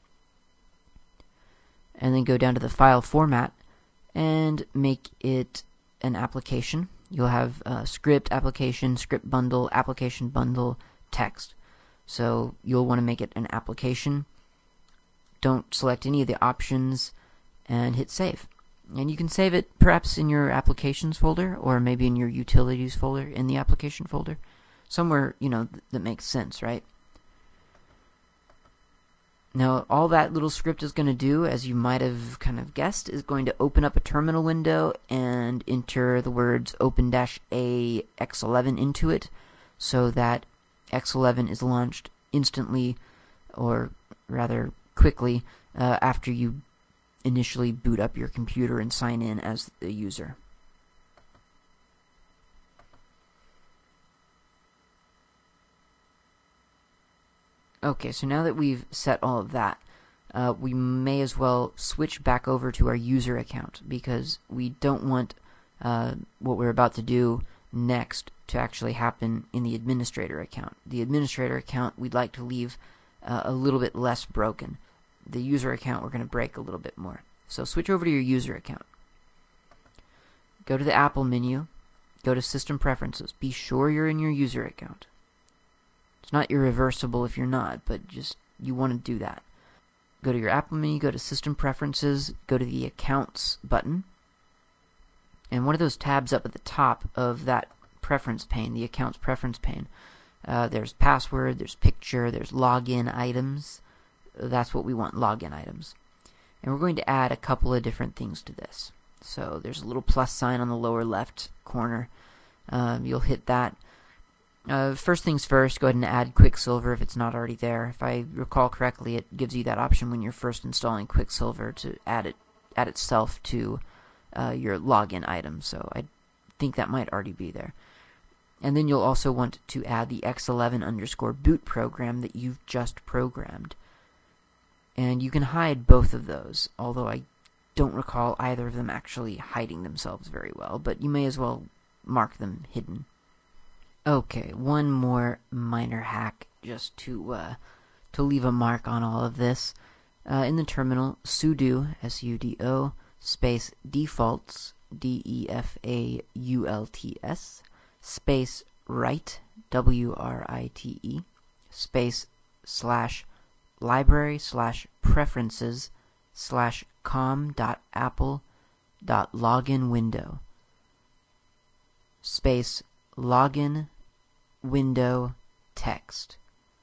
And then go down to the file format and make it an application. You'll have uh, script, application, script bundle, application bundle, text. So you'll want to make it an application. Don't select any of the options and hit save. And you can save it perhaps in your applications folder or maybe in your utilities folder in the application folder. Somewhere, you know, th that makes sense, right? Now, all that little script is going to do, as you might have kind of guessed, is going to open up a terminal window and enter the words open-a X eleven into it so that X eleven is launched instantly, or rather quickly, uh, after you initially boot up your computer and sign in as the user. Okay, so now that we've set all of that, uh, we may as well switch back over to our user account because we don't want uh, what we're about to do next to actually happen in the administrator account. The administrator account we'd like to leave uh, a little bit less broken. The user account we're going to break a little bit more. So switch over to your user account. Go to the Apple menu. Go to System Preferences. Be sure you're in your user account. It's not irreversible if you're not, but just you want to do that. Go to your Apple menu, go to System Preferences, go to the Accounts button. And one of those tabs up at the top of that preference pane, the Accounts preference pane, uh, there's Password, there's Picture, there's Login Items. That's what we want, login items. And we're going to add a couple of different things to this. So there's a little plus sign on the lower left corner. Um, you'll hit that. Uh, first things first, go ahead and add Quicksilver if it's not already there. If I recall correctly, it gives you that option when you're first installing Quicksilver to add it, add itself to uh, your login item. So I think that might already be there. And then you'll also want to add the X eleven underscore boot program that you've just programmed. And you can hide both of those, although I don't recall either of them actually hiding themselves very well, but you may as well mark them hidden. Okay, one more minor hack just to uh, to leave a mark on all of this. Uh, in the terminal, sudo, S U D O, space defaults, D E F A U L T S, space write, W R I T E, space slash library slash preferences slash com dot apple dot login window, space login window text.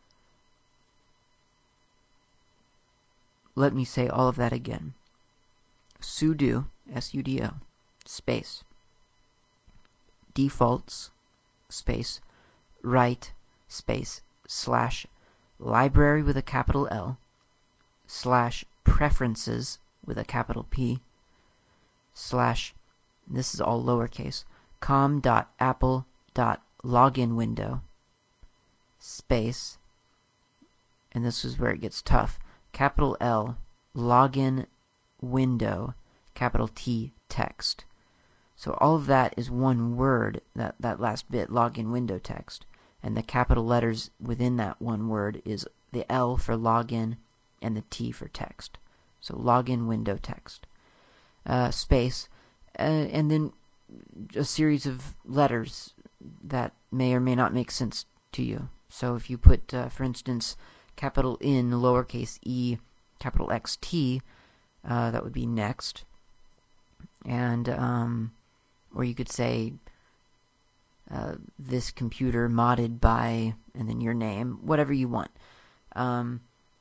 Let me say all of that again. Sudo, S U D O, space, defaults, space, write, space, slash, library with a capital L, slash, preferences with a capital P, slash, this is all lowercase, com dot apple dot login window, space, and this is where it gets tough, capital L, login window, capital T, text. So all of that is one word, that, that last bit, login window text. And the capital letters within that one word is the L for login and the T for text. So login window text. Uh, space, uh, and then a series of letters that may or may not make sense to you. So if you put, uh, for instance, capital N, lowercase e, capital X T, uh, that would be next. And, um, or you could say, uh, this computer modded by, and then your name, whatever you want. Um,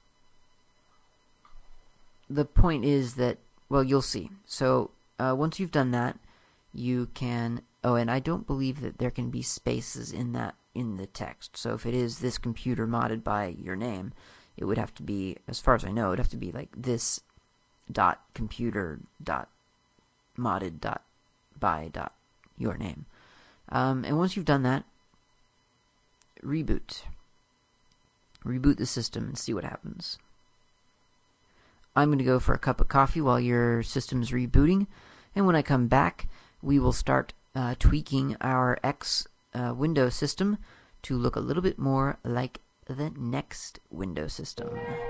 the point is that, well, you'll see. So, uh, once you've done that, you can, oh, and I don't believe that there can be spaces in that, in the text. So if it is this computer modded by your name, it would have to be, as far as I know, it would have to be like this dot computer dot modded dot by dot your name. Um, and once you've done that, reboot. Reboot the system and see what happens. I'm going to go for a cup of coffee while your system's rebooting, and when I come back, we will start uh, tweaking our X uh, Windows system to look a little bit more like the next Windows system.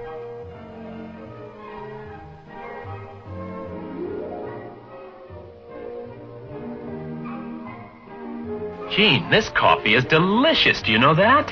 Gene, this coffee is delicious. Do you know that?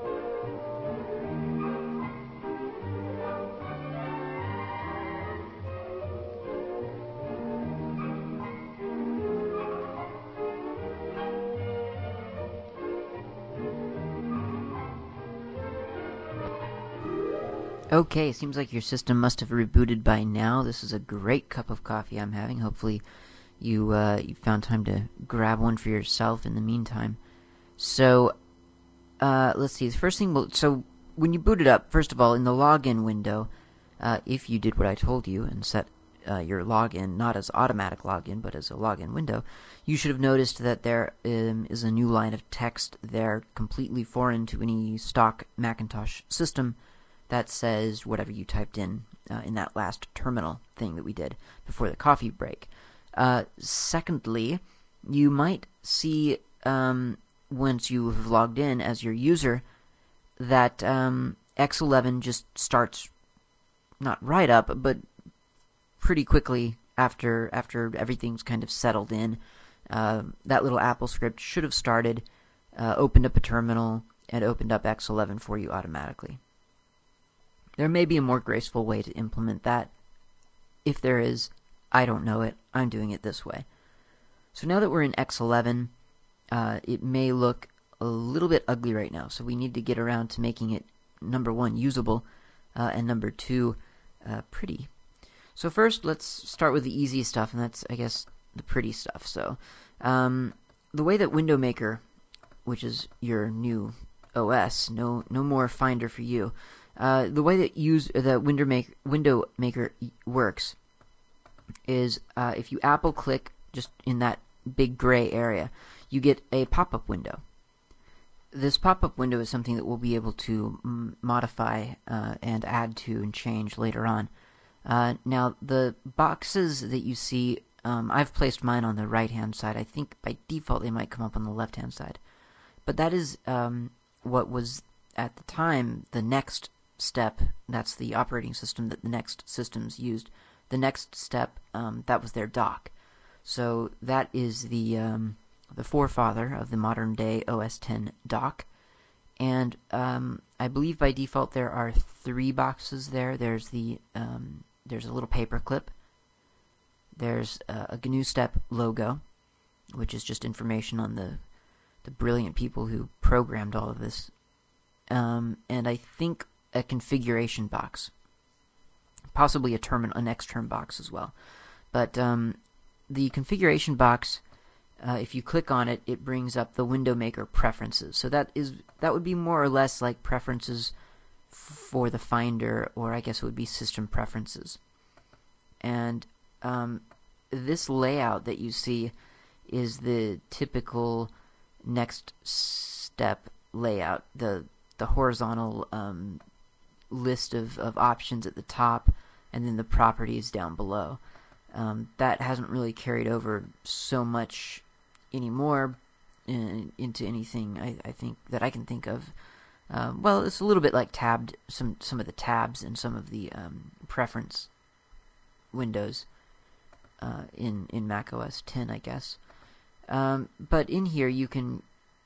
Okay, seems like your system must have rebooted by now. This is a great cup of coffee I'm having. Hopefully you uh, you found time to grab one for yourself in the meantime. So, uh, let's see. The first thing, we'll, so when you boot it up, first of all, in the login window, uh, if you did what I told you and set uh, your login not as automatic login, but as a login window, you should have noticed that there um, is a new line of text there, completely foreign to any stock Macintosh system, that says whatever you typed in uh, in that last terminal thing that we did before the coffee break. Uh, secondly, you might see, um, once you have logged in as your user, that um, X eleven just starts, not right up, but pretty quickly after after everything's kind of settled in. Uh, that little Apple script should have started, uh, opened up a terminal, and opened up X eleven for you automatically. There may be a more graceful way to implement that. If there is, I don't know it. I'm doing it this way. So now that we're in X eleven, uh, it may look a little bit ugly right now. So we need to get around to making it, number one, usable, uh, and number two, uh, pretty. So first, let's start with the easy stuff, and that's, I guess, the pretty stuff. So um, the way that Window Maker, which is your new O S, no no more Finder for you. Uh, the way that use the window maker, window maker works is uh, if you Apple click just in that big gray area, you get a pop-up window. This pop-up window is something that we'll be able to m- modify uh, and add to and change later on. Uh, now, the boxes that you see, um, I've placed mine on the right-hand side. I think by default they might come up on the left-hand side. But that is um, what was, at the time, the next step. That's the operating system that the next systems used. The next step, um, that was their dock. So that is the um, the forefather of the modern-day O S ten dock. And um, I believe by default there are three boxes there. There's the um, there's a little paper clip. There's uh, a G N U Step logo, which is just information on the the brilliant people who programmed all of this. Um, and I think a configuration box, possibly a term an Xterm box as well. But um, the configuration box, uh, if you click on it, it brings up the Window Maker preferences. So that is that would be more or less like preferences for the Finder, or I guess it would be system preferences. And um, this layout that you see is the typical next step layout. The the horizontal um, list of, of options at the top, and then the properties down below. Um, that hasn't really carried over so much anymore in, into anything I, I think that I can think of. Um, well, it's a little bit like tabbed some some of the tabs and some of the um, preference windows uh, in in Mac O S ten, I guess. Um, but in here you can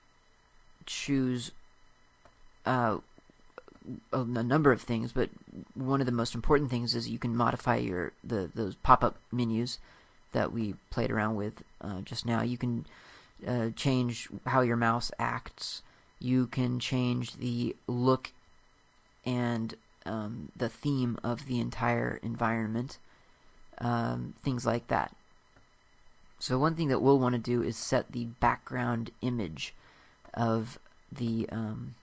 choose uh, a, a number of things, but one of the most important things is you can modify your the those pop-up menus that we played around with uh, just now. You can uh, change how your mouse acts. You can change the look and um, the theme of the entire environment, um, things like that. So one thing that we'll want to do is set the background image of the um,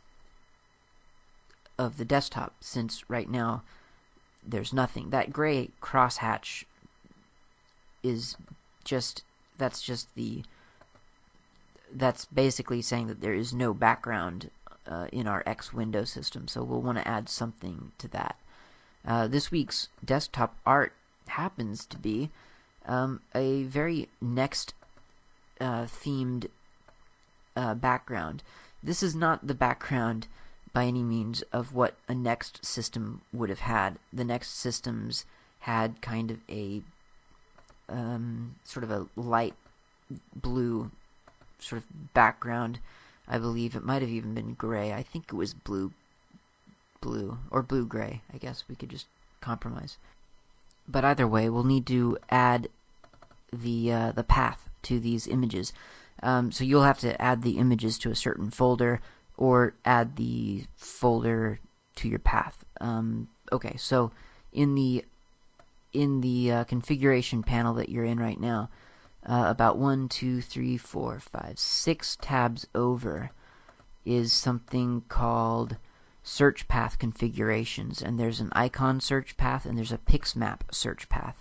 of the desktop, since right now there's nothing. That gray crosshatch is just that's just the that's basically saying that there is no background uh, in our X window system. So we'll want to add something to that. Uh, this week's desktop art happens to be um, a very Next uh, themed uh, background. This is not the background by any means of what a Next system would have had. The Next systems had kind of a um, sort of a light blue sort of background. I believe it might have even been gray. I think it was blue, blue or blue gray. I guess we could just compromise. But either way, we'll need to add the uh, the path to these images. Um, so you'll have to add the images to a certain folder, or add the folder to your path. Um, okay, so in the in the uh, configuration panel that you're in right now, uh, about one, two, three, four, five, six tabs over is something called Search Path Configurations, and there's an icon search path and there's a Pixmap search path.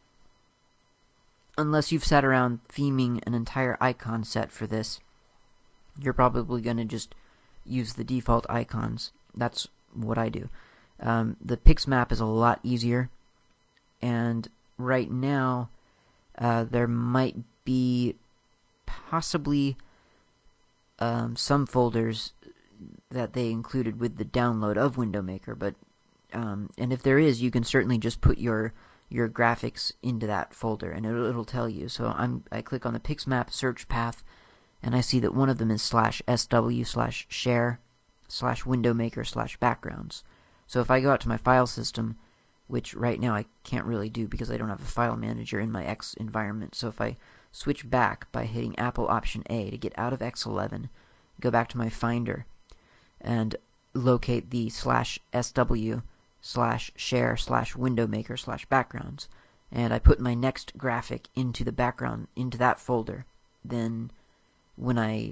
Unless you've sat around theming an entire icon set for this, you're probably going to just use the default icons. That's what I do. Um, the Pixmap is a lot easier, and right now uh, there might be possibly um, some folders that they included with the download of Window Maker, but um, and if there is, you can certainly just put your your graphics into that folder, and it'll, it'll tell you. So I'm I click on the Pixmap search path, and I see that one of them is slash sw slash share slash window maker slash backgrounds. So if I go out to my file system, which right now I can't really do because I don't have a file manager in my X environment, so if I switch back by hitting Apple Option A to get out of X eleven, go back to my Finder, and locate the slash sw slash share slash window maker slash backgrounds, and I put my next graphic into the background, into that folder, then when I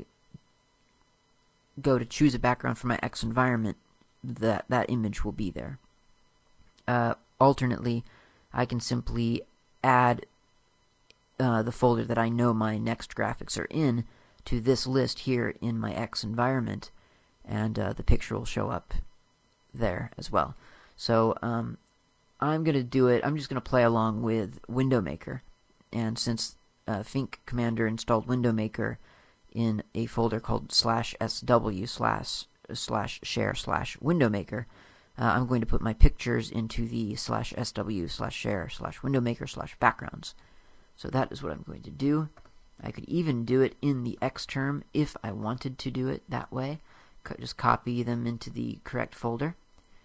go to choose a background for my X environment, that, that image will be there. Uh, alternately, I can simply add uh, the folder that I know my next graphics are in to this list here in my X environment, and uh, the picture will show up there as well. So um, I'm going to do it, I'm just going to play along with Window Maker. And since uh, Fink Commander installed Window Maker in a folder called slash sw slash slash share slash Window Maker, uh, I'm going to put my pictures into the slash sw slash share slash Window Maker slash backgrounds. So that is what I'm going to do. I could even do it in the Xterm if I wanted to do it that way. Just copy them into the correct folder.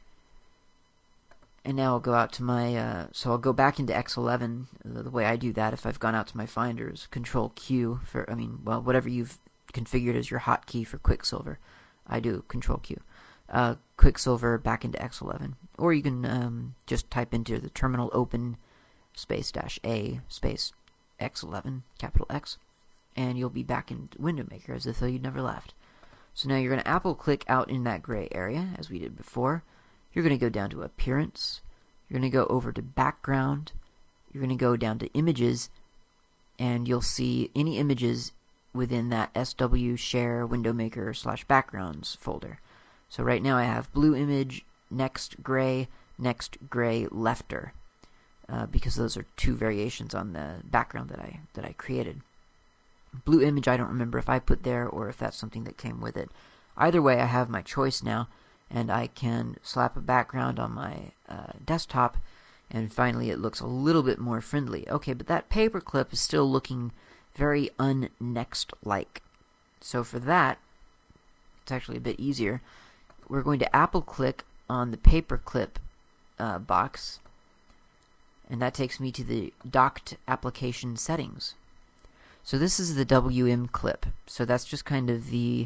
And now I'll go out to my, uh, so I'll go back into X eleven. The way I do that, if I've gone out to my Finder, is Control Q for, I mean, well, whatever you've configured as your hotkey for Quicksilver. I do Control Q. Uh, Quicksilver back into X eleven. Or you can um, just type into the terminal open space dash A space X eleven, capital X, and you'll be back in Window Maker as if though you'd never left. So now you're going to apple click out in that gray area, as we did before. You're going to go down to Appearance. You're going to go over to Background. You're going to go down to Images, and you'll see any images within that S W Share Window Maker slash Backgrounds folder. So right now I have Blue Image, Next Gray, Next Gray, Lefter, uh, because those are two variations on the background that I that I created. Blue Image I don't remember if I put there or if that's something that came with it. Either way, I have my choice now, and I can slap a background on my uh, desktop, and finally it looks a little bit more friendly. Okay, but that paperclip is still looking very un-Next-like. So for that, it's actually a bit easier. We're going to apple click on the paperclip uh, box, and that takes me to the docked application settings. So this is the W M clip. So that's just kind of the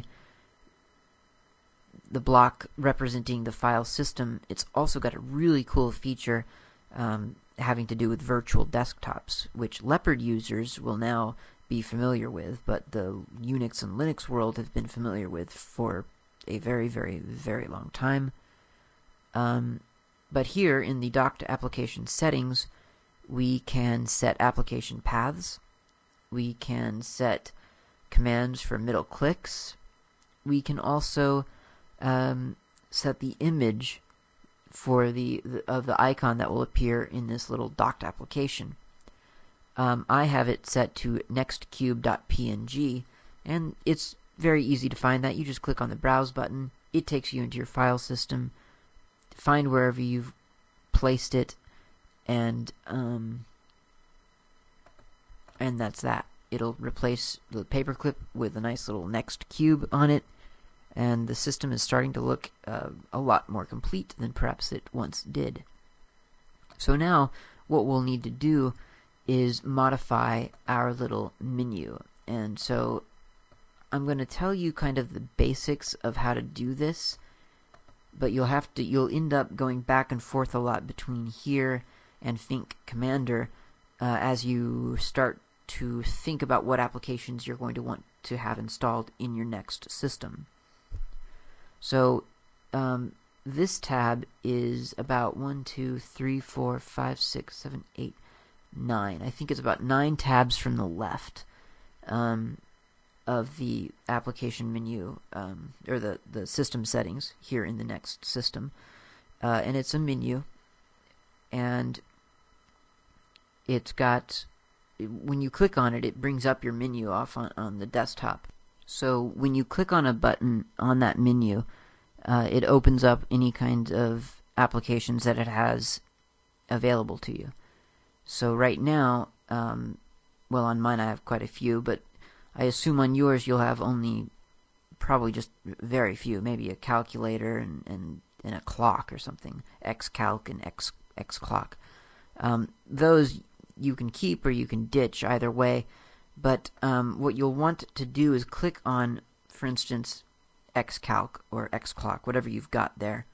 the block representing the file system. It's also got a really cool feature um, having to do with virtual desktops, which Leopard users will now be familiar with, but the Unix and Linux world have been familiar with for a very, very, very long time. Um, but here in the docked application settings, we can set application paths. We can set commands for middle clicks. We can also um, set the image for the, the of the icon that will appear in this little docked application. Um, I have it set to nextcube.png, and it's very easy to find that. You just click on the Browse button. It takes you into your file system. Find wherever you've placed it, and um, and that's that. It'll replace the paperclip with a nice little Next Cube on it, and the system is starting to look uh, a lot more complete than perhaps it once did. So now what we'll need to do is modify our little menu. And so I'm going to tell you kind of the basics of how to do this, but you'll have to you'll end up going back and forth a lot between here and Fink Commander uh, as you start to think about what applications you're going to want to have installed in your next system. So um, this tab is about one, two, three, four, five, six, seven, eight, nine. I think it's about nine tabs from the left um, of the application menu, um, or the, the system settings here in the next system. Uh, and it's a menu, and it's got, when you click on it, it brings up your menu off on, on the desktop. So when you click on a button on that menu, uh, it opens up any kind of applications that it has available to you. So right now, um, well, on mine I have quite a few, but I assume on yours you'll have only probably just very few, maybe a calculator and, and, and a clock or something, Xcalc and X, Xclock. Um, those you can keep or you can ditch, either way. But um, what you'll want to do is click on, for instance, Xcalc or Xclock, whatever you've got there,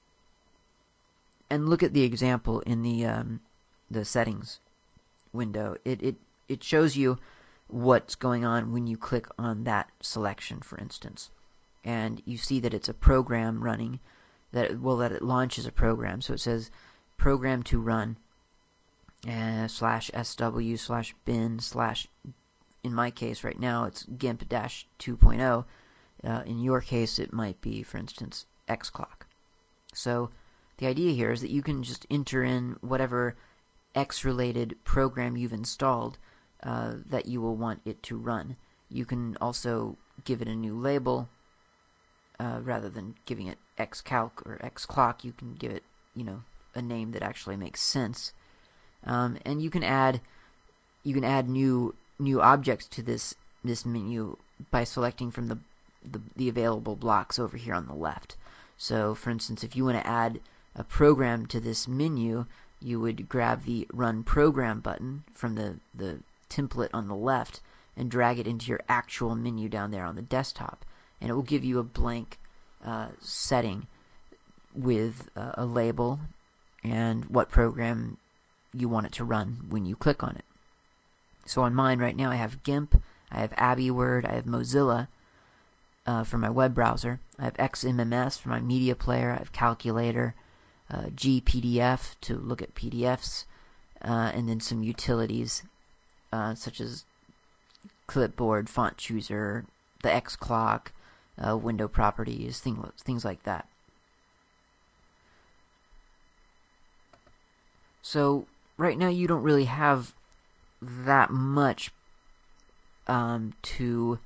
and look at the example in the um, the settings window. It it it shows you what's going on when you click on that selection, for instance, and you see that it's a program running. That well, that it launches a program. So it says program to run. Uh, slash sw slash bin slash, in my case right now it's gimp dash two point oh. Uh, in your case it might be, for instance, Xclock. So the idea here is that you can just enter in whatever X-related program you've installed uh, that you will want it to run. You can also give it a new label. Uh, rather than giving it xcalc or xclock, you can give it, you know, a name that actually makes sense. Um, and you can add you can add new new objects to this this menu by selecting from the, the the available blocks over here on the left. So, for instance, if you want to add a program to this menu, you would grab the Run Program button from the the template on the left and drag it into your actual menu down there on the desktop. And it will give you a blank uh, setting with uh, a label and what program you want it to run when you click on it. So on mine right now I have GIMP, I have AbiWord, I have Mozilla uh, for my web browser, I have X M M S for my media player, I have Calculator, uh, G P D F to look at P D Fs, uh, and then some utilities uh, such as Clipboard, Font Chooser, the xclock, Uh, window properties, things things like that. So right now you don't really have that much um, to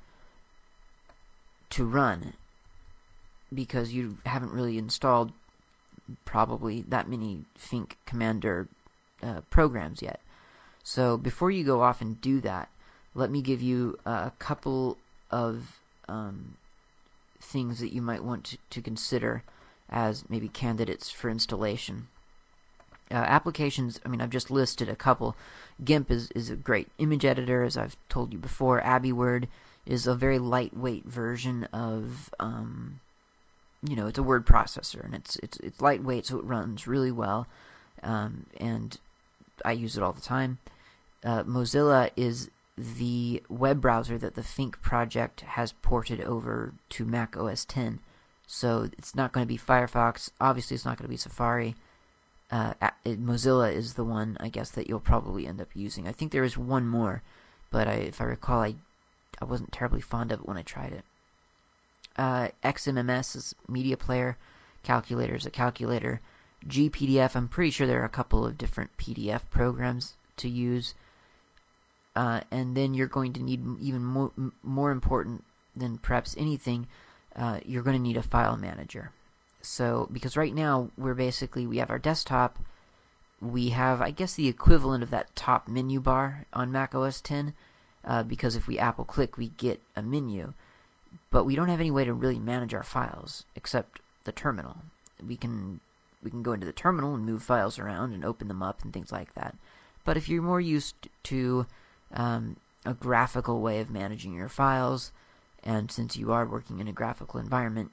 to run because you haven't really installed probably that many Fink Commander uh, programs yet. So before you go off and do that, let me give you a couple of um, things that you might want to, to consider as maybe candidates for installation. Uh, applications, I mean, I've just listed a couple. GIMP is, is a great image editor, as I've told you before. AbiWord is a very lightweight version of, um, you know, it's a word processor, and it's it's it's lightweight, so it runs really well, um, and I use it all the time. Uh, Mozilla is the web browser that the Fink project has ported over to Mac O S ten. So it's not going to be Firefox. Obviously, it's not going to be Safari. Uh, it, Mozilla is the one, I guess, that you'll probably end up using. I think there is one more, but I, if I recall, I, I wasn't terribly fond of it when I tried it. Uh, X M M S is media player. Calculator is a calculator. G P D F, I'm pretty sure there are a couple of different P D F programs to use. Uh, and then you're going to need even more, more important than perhaps anything, uh, you're going to need a file manager. So, because right now we're basically, we have our desktop, we have, I guess, the equivalent of that top menu bar on Mac O S ten, uh, because if we Apple click, we get a menu. But we don't have any way to really manage our files, except the terminal. We can, we can go into the terminal and move files around and open them up and things like that. But if you're more used to Um, a graphical way of managing your files, and since you are working in a graphical environment,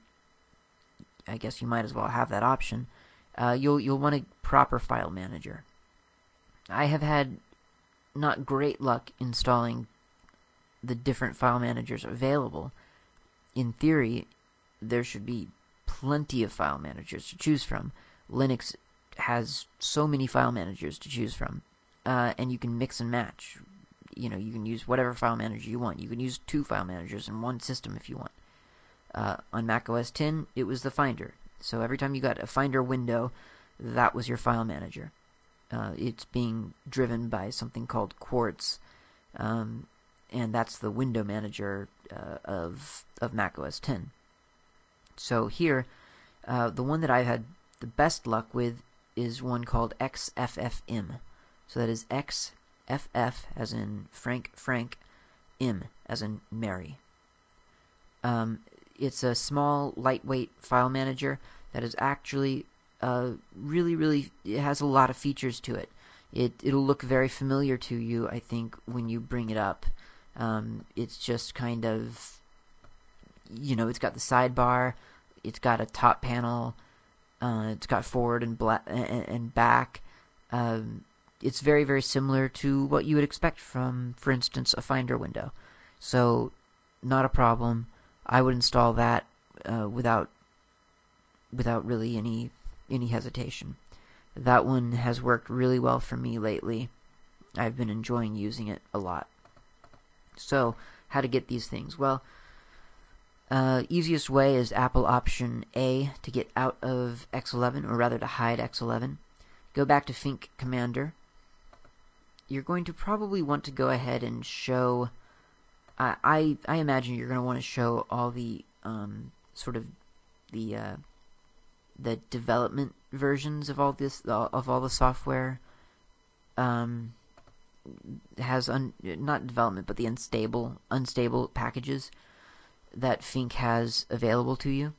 I guess you might as well have that option. Uh, you'll you'll want a proper file manager. I have had not great luck installing the different file managers available. In theory, there should be plenty of file managers to choose from. Linux has so many file managers to choose from, uh, and you can mix and match. You know, you can use whatever file manager you want. You can use two file managers in one system if you want. Uh, on Mac O S ten, it was the Finder. So every time you got a Finder window, that was your file manager. Uh, it's being driven by something called Quartz, um, and that's the window manager uh, of of Mac O S ten. So here, uh, the one that I've had the best luck with is one called X F F M. So that is X F F as in Frank, Frank, M as in Mary. Um, it's a small, lightweight file manager that is actually uh, really, really, it has a lot of features to it. It it'll look very familiar to you, I think, when you bring it up. Um, it's just kind of, you know, it's got the sidebar, it's got a top panel, uh, it's got forward and black and, and back. Um, It's very, very similar to what you would expect from, for instance, a Finder window. So, not a problem. I would install that uh, without without really any any hesitation. That one has worked really well for me lately. I've been enjoying using it a lot. So, how to get these things? Well, Uh, easiest way is Apple option A to get out of X eleven, or rather to hide X eleven. Go back to Finc Commander. You're going to probably want to go ahead and show... I, I, I imagine you're going to want to show all the um, sort of the uh, the development versions of all this of all the software. Um, has un, not development, but the unstable unstable packages that Finc has available to you.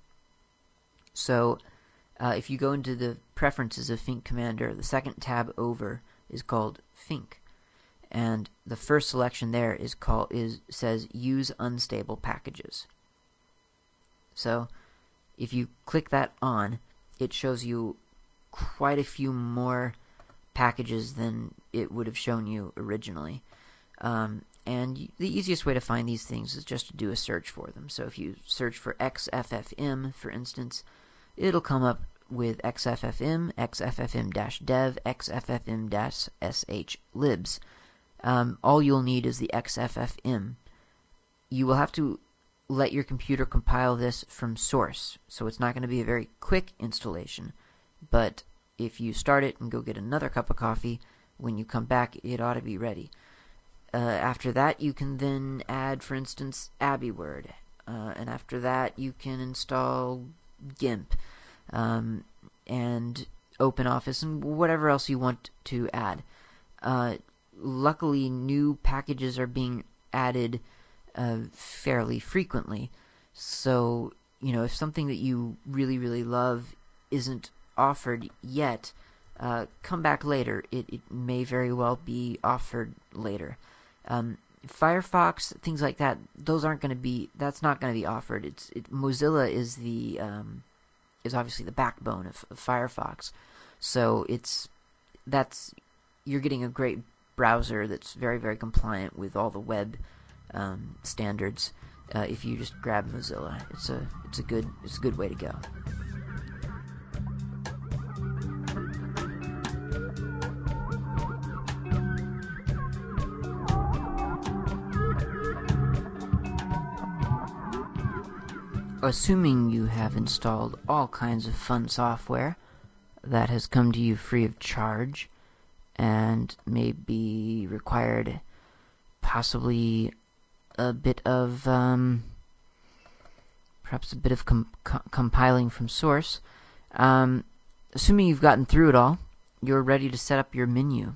So uh, if you go into the preferences of Finc Commander, the second tab over is called Finc, and the first selection there is called is says Use Unstable Packages. So if you click that on, it shows you quite a few more packages than it would have shown you originally. Um, and the easiest way to find these things is just to do a search for them. So if you search for X F F M, for instance, it'll come up with X F F M, X F F M-dev, X F F M-sh libs. Um, all you'll need is the X F F M. You will have to let your computer compile this from source, so it's not going to be a very quick installation. But if you start it and go get another cup of coffee, when you come back, it ought to be ready. Uh, after that, you can then add, for instance, AbiWord. Uh, and after that, you can install GIMP um, and OpenOffice and whatever else you want to add. Uh, luckily, new packages are being added uh, fairly frequently. So, you know, if something that you really, really love isn't offered yet, uh, come back later. It, it may very well be offered later. Um, Firefox, things like that, those aren't going to be, that's not going to be offered. It's it, Mozilla is the um, is obviously the backbone of, of Firefox. So it's that's you're getting a great browser that's very, very compliant with all the web um, standards. Uh, if you just grab Mozilla, it's a it's a good it's a good way to go. Assuming you have installed all kinds of fun software that has come to you free of charge and may be required possibly a bit of um, perhaps a bit of com- com- compiling from source. Um, assuming you've gotten through it all, you're ready to set up your menu.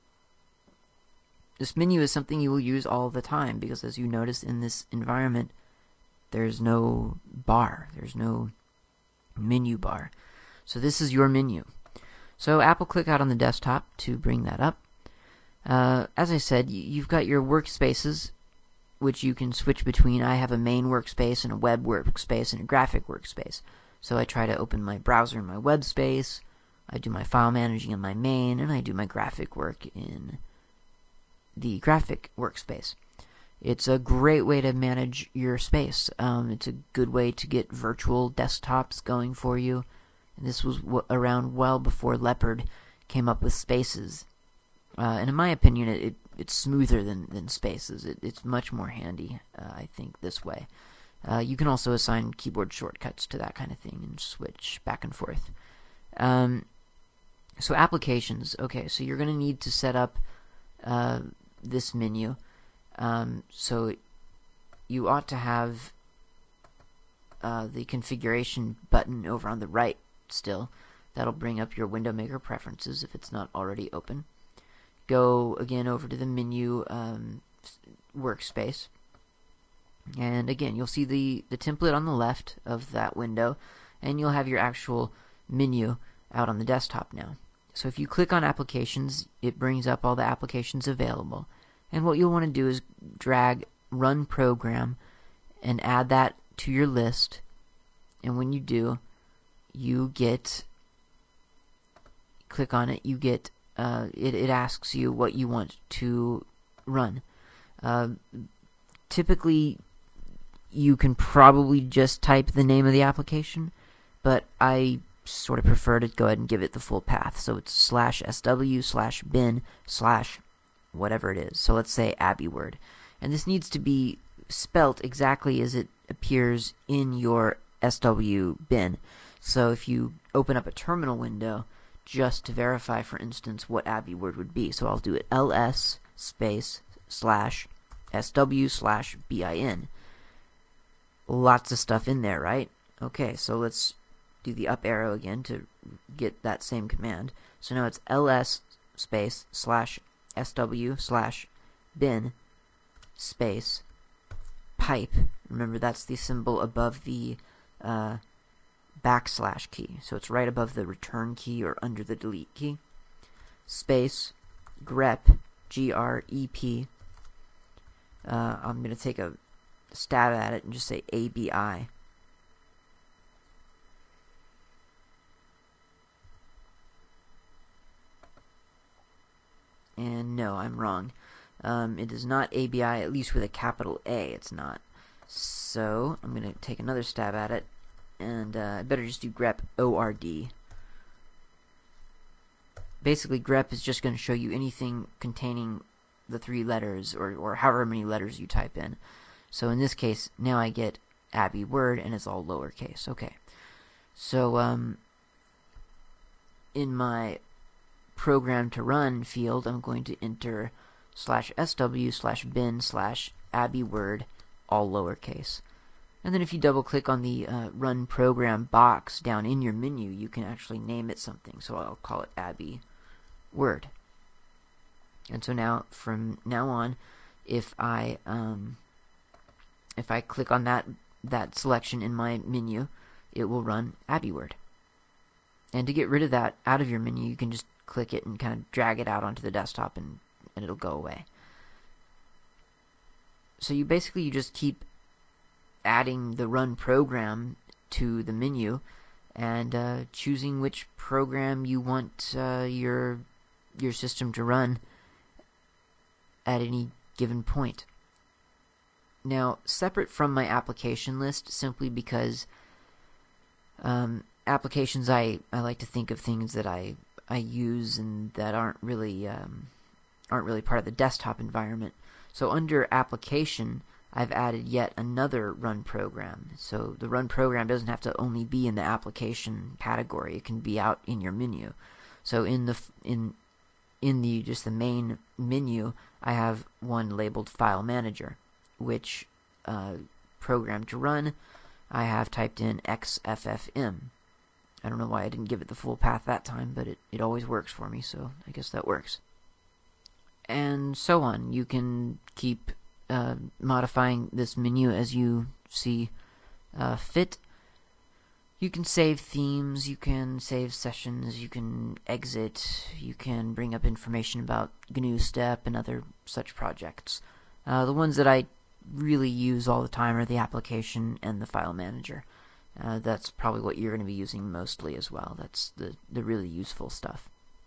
This menu is something you will use all the time because, as you notice in this environment, there's no bar. There's no menu bar. So this is your menu. So Apple click out on the desktop to bring that up. Uh, as I said, you've got your workspaces, which you can switch between. I have a main workspace and a web workspace and a graphic workspace. So I try to open my browser in my web space, I do my file managing in my main, and I do my graphic work in the graphic workspace. It's a great way to manage your space. Um, it's a good way to get virtual desktops going for you. And this was w- around well before Leopard came up with Spaces. Uh, and in my opinion, it, it it's smoother than, than Spaces. It, it's much more handy, uh, I think, this way. Uh, you can also assign keyboard shortcuts to that kind of thing and switch back and forth. Um, so applications. Okay, so you're going to need to set up uh, this menu. Um, so you ought to have uh, the configuration button over on the right still. That'll bring up your Window Maker preferences if it's not already open. Go again over to the menu um, workspace. And again, you'll see the, the template on the left of that window, and you'll have your actual menu out on the desktop now. So if you click on Applications, it brings up all the applications available. And what you'll want to do is drag Run Program and add that to your list. And when you do, you get, click on it, you get, uh, it, it asks you what you want to run. Uh, typically, you can probably just type the name of the application, but I sort of prefer to go ahead and give it the full path. So it's slash sw slash bin slash whatever it is. So let's say AbiWord. And this needs to be spelt exactly as it appears in your S W bin. So if you open up a terminal window, just to verify, for instance, what AbiWord would be. So I'll do it ls space slash sw slash bin. Lots of stuff in there, right? Okay, so let's do the up arrow again to get that same command. So now it's ls space slash sw slash bin space pipe. Remember, that's the symbol above the uh, backslash key. So it's right above the return key or under the delete key. Space grep, G R E P. Uh, I'm going to take a stab at it and just say A B I. And no, I'm wrong. Um, it is not A B I, at least with a capital A, it's not. So I'm going to take another stab at it, and uh, I better just do grep O R D. Basically, grep is just going to show you anything containing the three letters, or, or however many letters you type in. So in this case, now I get AbiWord, and it's all lowercase. Okay. So um, in my program to run field, I'm going to enter slash sw slash bin slash AbiWord, all lowercase. And then if you double click on the uh, run program box down in your menu, you can actually name it something. So I'll call it AbiWord. And so now, from now on, if I um, if I click on that that selection in my menu, it will run AbiWord. And to get rid of that out of your menu, you can just click it and kind of drag it out onto the desktop, and, and it'll go away. So you basically you just keep adding the run program to the menu and uh, choosing which program you want uh, your your system to run at any given point. Now, separate from my application list, simply because um, applications, I, I like to think of things that I I use and that aren't really um, aren't really part of the desktop environment. So under application, I've added yet another run program. So the run program doesn't have to only be in the application category; it can be out in your menu. So in the in in the just the main menu, I have one labeled File Manager, which uh, program to run, I have typed in X F F M. I don't know why I didn't give it the full path that time, but it, it always works for me, so I guess that works. And so on. You can keep uh, modifying this menu as you see uh, fit. You can save themes, you can save sessions, you can exit, you can bring up information about G N U Step and other such projects. Uh, the ones that I really use all the time are the application and the file manager. Uh, that's probably what you're going to be using mostly as well. That's the, the really useful stuff.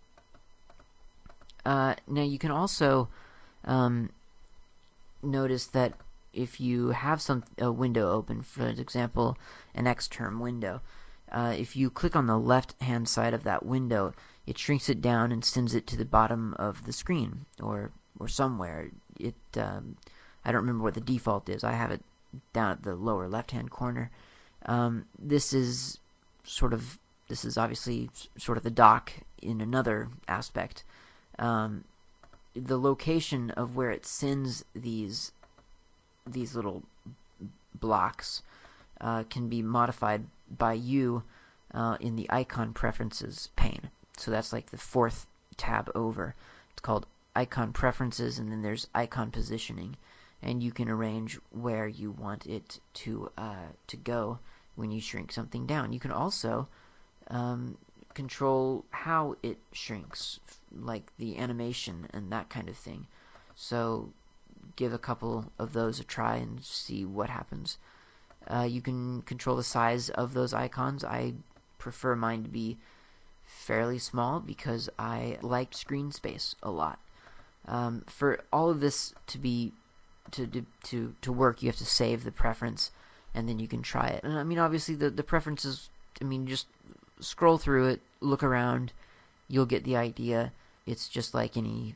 Uh, now you can also um, notice that if you have some a window open, for example, an Xterm window, uh, if you click on the left-hand side of that window, it shrinks it down and sends it to the bottom of the screen, or or somewhere. It um, I don't remember what the default is. I have it down at the lower left-hand corner. Um, this is sort of this is obviously sort of the dock in another aspect. Um, the location of where it sends these these little blocks uh, can be modified by you uh, in the icon preferences pane. So that's like the fourth tab over. It's called icon preferences, and then there's icon positioning, and you can arrange where you want it to uh, to go when you shrink something down. You can also um, control how it shrinks, like the animation and that kind of thing. So give a couple of those a try and see what happens. Uh, you can control the size of those icons. I prefer mine to be fairly small because I like screen space a lot. Um, for all of this to be to, to to work, you have to save the preference, and then you can try it. And I mean, obviously, the the preferences. I mean, just scroll through it, look around, you'll get the idea. It's just like any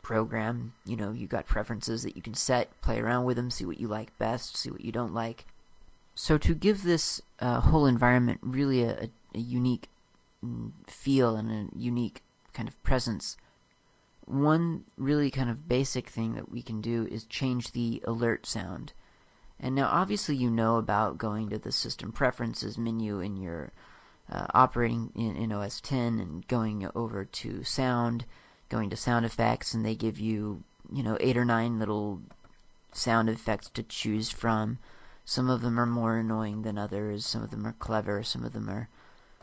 program. You know, you got preferences that you can set, play around with them, see what you like best, see what you don't like. So to give this uh, whole environment really a, a unique feel and a unique kind of presence, one really kind of basic thing that we can do is change the alert sound. And now obviously you know about going to the system preferences menu in your uh, operating in, in O S ten and going over to sound, going to sound effects, and they give you, you know, eight or nine little sound effects to choose from. Some of them are more annoying than others, some of them are clever, some of them are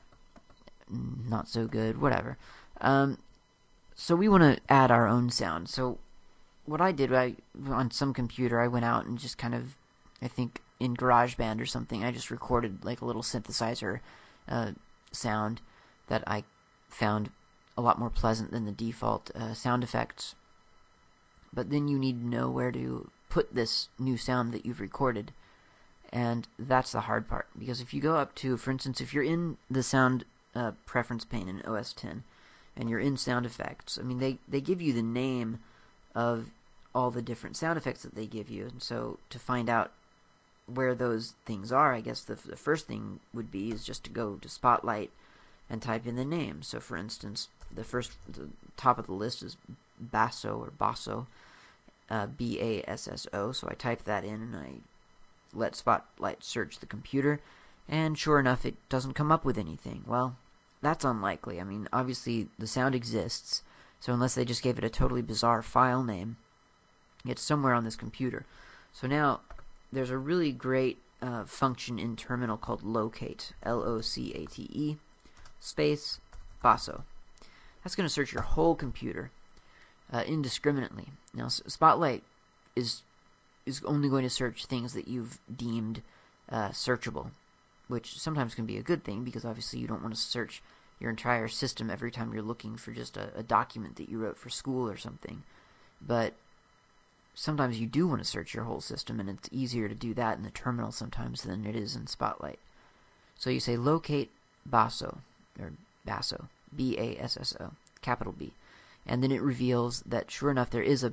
not so good, whatever. Um, so we want to add our own sound. So what I did, I on some computer, I went out and just kind of, I think in GarageBand or something, I just recorded like a little synthesizer uh, sound that I found a lot more pleasant than the default uh, sound effects. But then you need to know where to put this new sound that you've recorded. And that's the hard part. Because if you go up to, for instance, if you're in the sound uh, preference pane in O S ten, and you're in sound effects, I mean, they, they give you the name of all the different sound effects that they give you. And so to find out where those things are, I guess the, the first thing would be is just to go to Spotlight and type in the name. So for instance, the first, the top of the list is Basso or Basso, uh, B A S S O. So I type that in and I let Spotlight search the computer, and sure enough, it doesn't come up with anything. Well, that's unlikely. I mean, obviously the sound exists, so unless they just gave it a totally bizarre file name, it's somewhere on this computer. So now there's a really great uh, function in Terminal called locate, L O C A T E, space, Basso. That's going to search your whole computer uh, indiscriminately. Now, Spotlight is is only going to search things that you've deemed uh, searchable, which sometimes can be a good thing, because obviously you don't want to search your entire system every time you're looking for just a, a document that you wrote for school or something. But sometimes you do want to search your whole system, and it's easier to do that in the terminal sometimes than it is in Spotlight. So you say locate Basso, or Basso, B A S S O, capital B. And then it reveals that sure enough there is a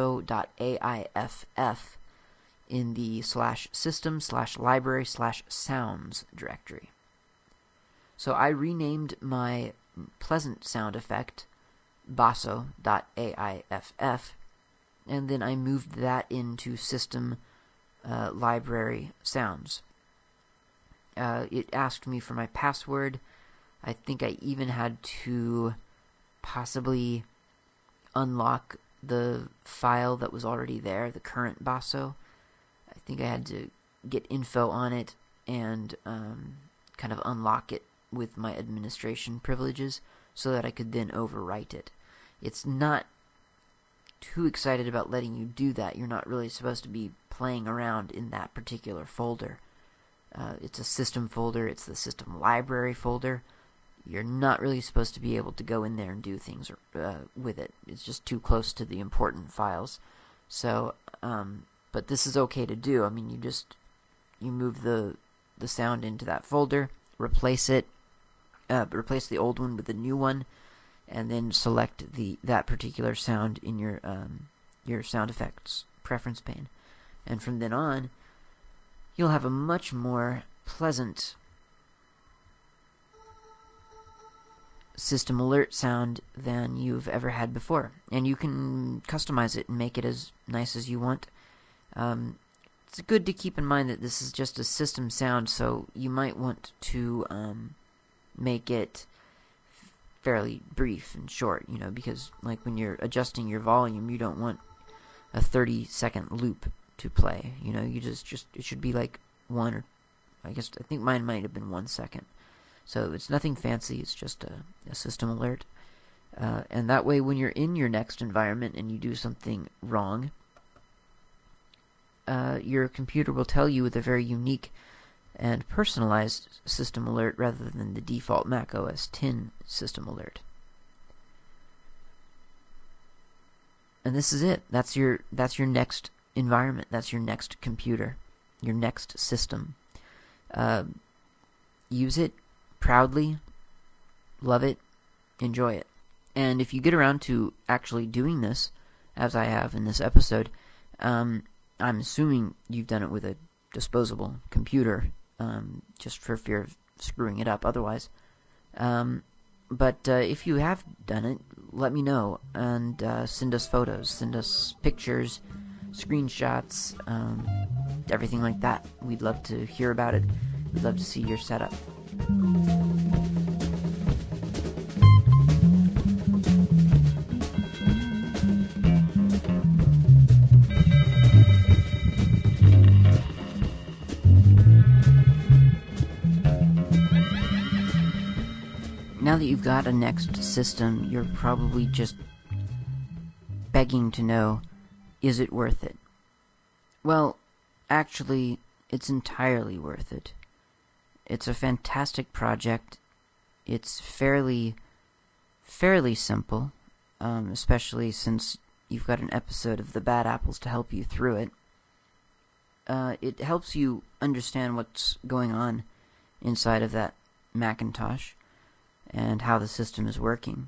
basso.aiff in the slash system slash library slash sounds directory. So I renamed my pleasant sound effect basso.aiff, and then I moved that into system uh, library sounds. Uh, it asked me for my password. I think I even had to possibly unlock the file that was already there, the current Basso. I think I had to get info on it and um, kind of unlock it with my administration privileges so that I could then overwrite it. It's not too excited about letting you do that. You're not really supposed to be playing around in that particular folder. Uh, it's a system folder. It's the system library folder. You're not really supposed to be able to go in there and do things uh, with it. It's just too close to the important files. So, um, but this is okay to do. I mean, you just you move the the sound into that folder, replace it, uh, replace the old one with the new one, and then select the that particular sound in your um, your sound effects preference pane. And from then on, you'll have a much more pleasant system alert sound than you've ever had before. And you can customize it and make it as nice as you want. Um, it's good to keep in mind that this is just a system sound, so you might want to um, make it fairly brief and short, you know, because like when you're adjusting your volume, you don't want a thirty second loop to play. You know, you just, just it should be like one or I guess I think mine might have been one second. So it's nothing fancy, it's just a, a system alert. Uh, and that way when you're in your next environment and you do something wrong, uh, your computer will tell you with a very unique and personalized system alert rather than the default Mac O S ten system alert. And this is it. That's your that's your next environment. That's your next computer, your next system. Uh, use it proudly, love it, enjoy it. And if you get around to actually doing this, as I have in this episode. Um, I'm assuming you've done it with a disposable computer, um, just for fear of screwing it up otherwise. Um, but uh, if you have done it, let me know, and uh, send us photos, send us pictures, screenshots, um, everything like that. We'd love to hear about it. We'd love to see your setup. Now that you've got a Next system, you're probably just begging to know, is it worth it? Well, actually, it's entirely worth it. It's a fantastic project. It's fairly, fairly simple, um, especially since you've got an episode of The Bad Apples to help you through it. Uh, it helps you understand what's going on inside of that Macintosh and how the system is working.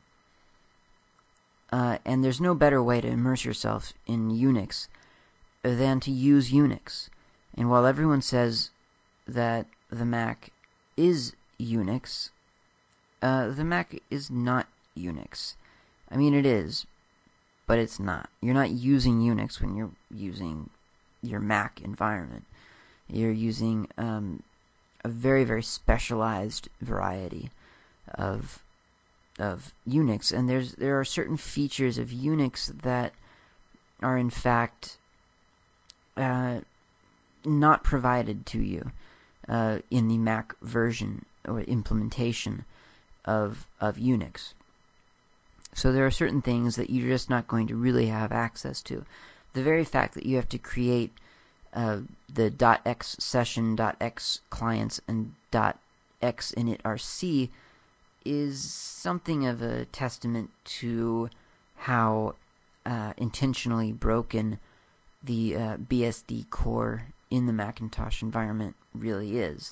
Uh, and there's no better way to immerse yourself in Unix than to use Unix. And while everyone says that the Mac is Unix, uh, the Mac is not Unix. I mean, it is, but it's not. You're not using Unix when you're using your Mac environment. You're using um, a very, very specialized variety of of Unix, and there's there are certain features of Unix that are in fact uh, not provided to you uh, in the Mac version or implementation of of Unix. So there are certain things that you're just not going to really have access to. The very fact that you have to create uh, the .x session, .x clients, and .x init.rc is something of a testament to how uh, intentionally broken the uh, B S D core in the Macintosh environment really is.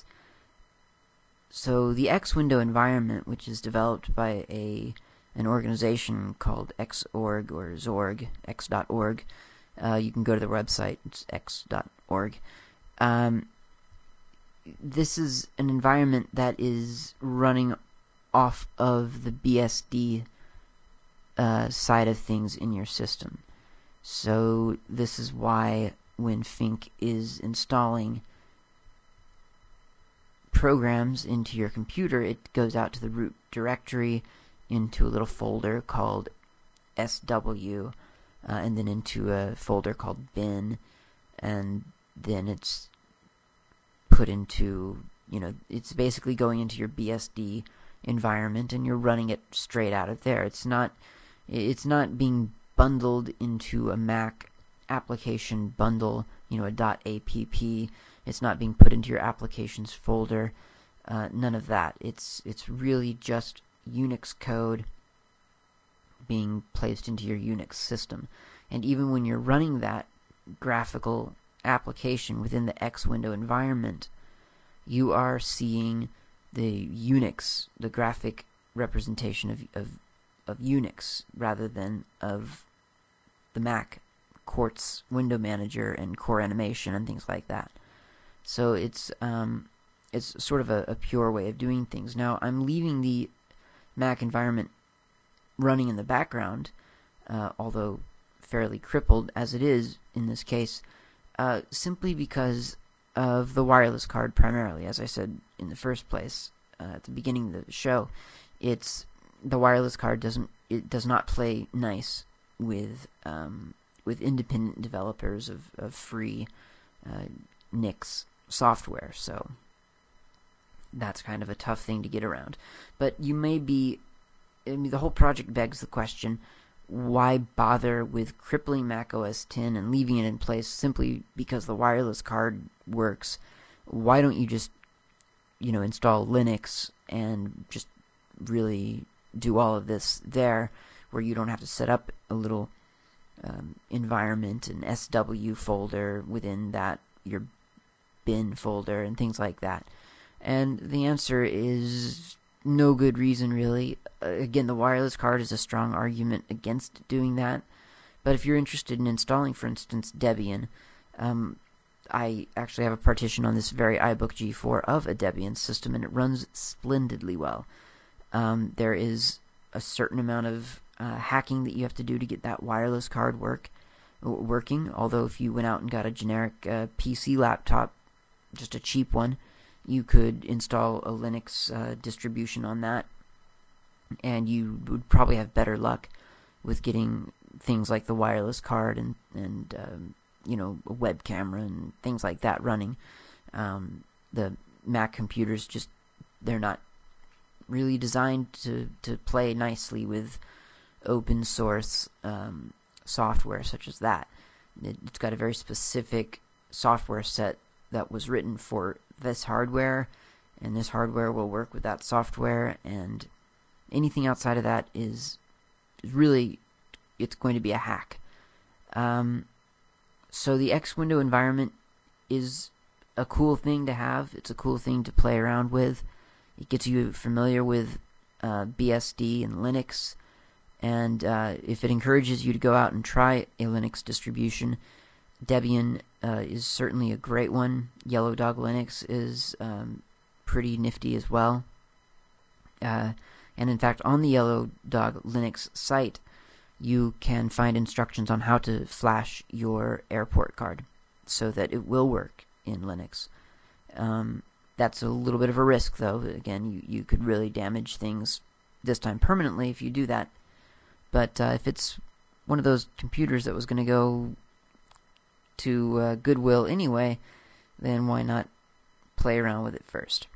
So the Xwindow environment, which is developed by a an organization called Xorg or Zorg, x dot org, uh, you can go to their website, it's x dot org. Um, this is an environment that is running off of the B S D uh, side of things in your system. So this is why when Fink is installing programs into your computer, it goes out to the root directory, into a little folder called S W, uh, and then into a folder called bin, and then it's put into, you know, it's basically going into your B S D environment, and you're running it straight out of there. It's not, it's not being bundled into a Mac application bundle, you know, a .app. It's not being put into your applications folder. Uh, none of that. It's it's really just Unix code being placed into your Unix system. And even when you're running that graphical application within the Xwindow environment, you are seeing the Unix, the graphic representation of, of, of Unix, rather than of the Mac Quartz window manager and core animation and things like that. So it's um, it's sort of a, a pure way of doing things. Now, I'm leaving the Mac environment running in the background, uh, although fairly crippled as it is in this case, uh, simply because of the wireless card primarily. As I said in the first place, uh, at the beginning of the show, it's the wireless card doesn't it does not play nice with um, with independent developers of, of free uh, Nix software. So that's kind of a tough thing to get around. But you may be, I mean, the whole project begs the question, why bother with crippling Mac O S X and leaving it in place simply because the wireless card works? Why don't you just, you know, install Linux and just really do all of this there, where you don't have to set up a little um, environment, an S W folder within that, your bin folder, and things like that? And the answer is no good reason, really. Uh, again, the wireless card is a strong argument against doing that, But if you're interested in installing, for instance, Debian, um, I actually have a partition on this very iBook G four of a Debian system, and it runs splendidly well. Um, there is a certain amount of uh, hacking that you have to do to get that wireless card work working, although if you went out and got a generic uh, P C laptop, just a cheap one, you could install a Linux uh, distribution on that, and you would probably have better luck with getting things like the wireless card and, and um, you know, a web camera and things like that running. Um, the Mac computers just, they're not really designed to, to play nicely with open source um, software such as that. It, it's got a very specific software set that was written for this hardware, and this hardware will work with that software, and anything outside of that is, is really, it's going to be a hack. Um, so the X window environment is a cool thing to have. It's a cool thing to play around with. It gets you familiar with uh, B S D and Linux, and uh, if it encourages you to go out and try a Linux distribution, Debian uh, is certainly a great one. Yellow Dog Linux is um, pretty nifty as well. Uh, and in fact, on the Yellow Dog Linux site, you can find instructions on how to flash your airport card so that it will work in Linux. Um, that's a little bit of a risk, though. Again, you, you could really damage things this time permanently if you do that. But uh, if it's one of those computers that was going to go to uh, Goodwill anyway, then why not play around with it first?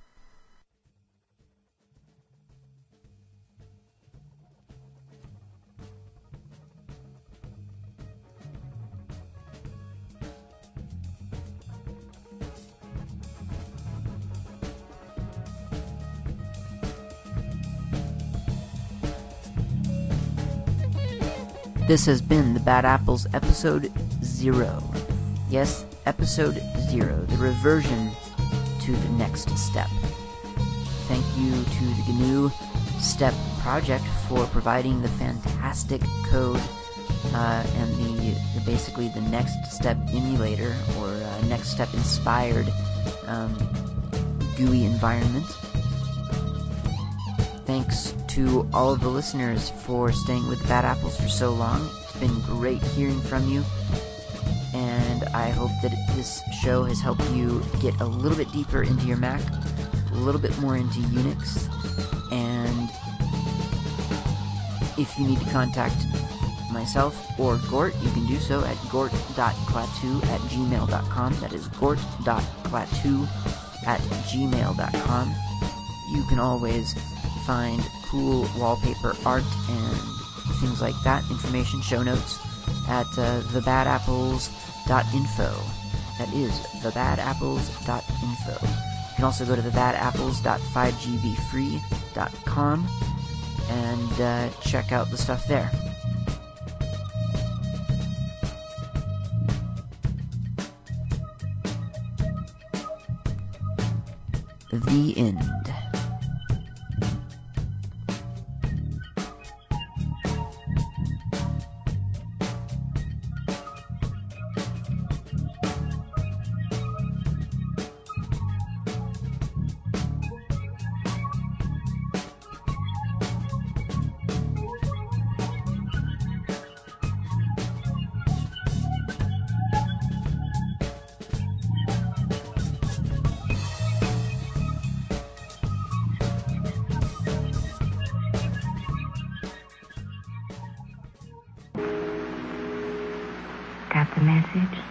This has been the Bad Apples episode zero. Yes, episode zero, the reversion to the next step. Thank you to the G N U Step project for providing the fantastic code uh, and the, the basically the next step emulator or uh, next step inspired um, G U I environment. Thanks to all of the listeners for staying with Bad Apples for so long. It's been great hearing from you, and I hope that this show has helped you get a little bit deeper into your Mac, a little bit more into Unix, and if you need to contact myself or Gort, you can do so at gort dot klaatu at gmail dot com. That is gort dot klaatu at gmail dot com. You can always find cool wallpaper art and things like that, information, show notes, at uh, the bad apples dot info. That is the bad apples dot info. You can also go to the bad apples dot five g b free dot com and uh, check out the stuff there. The end. Got the message?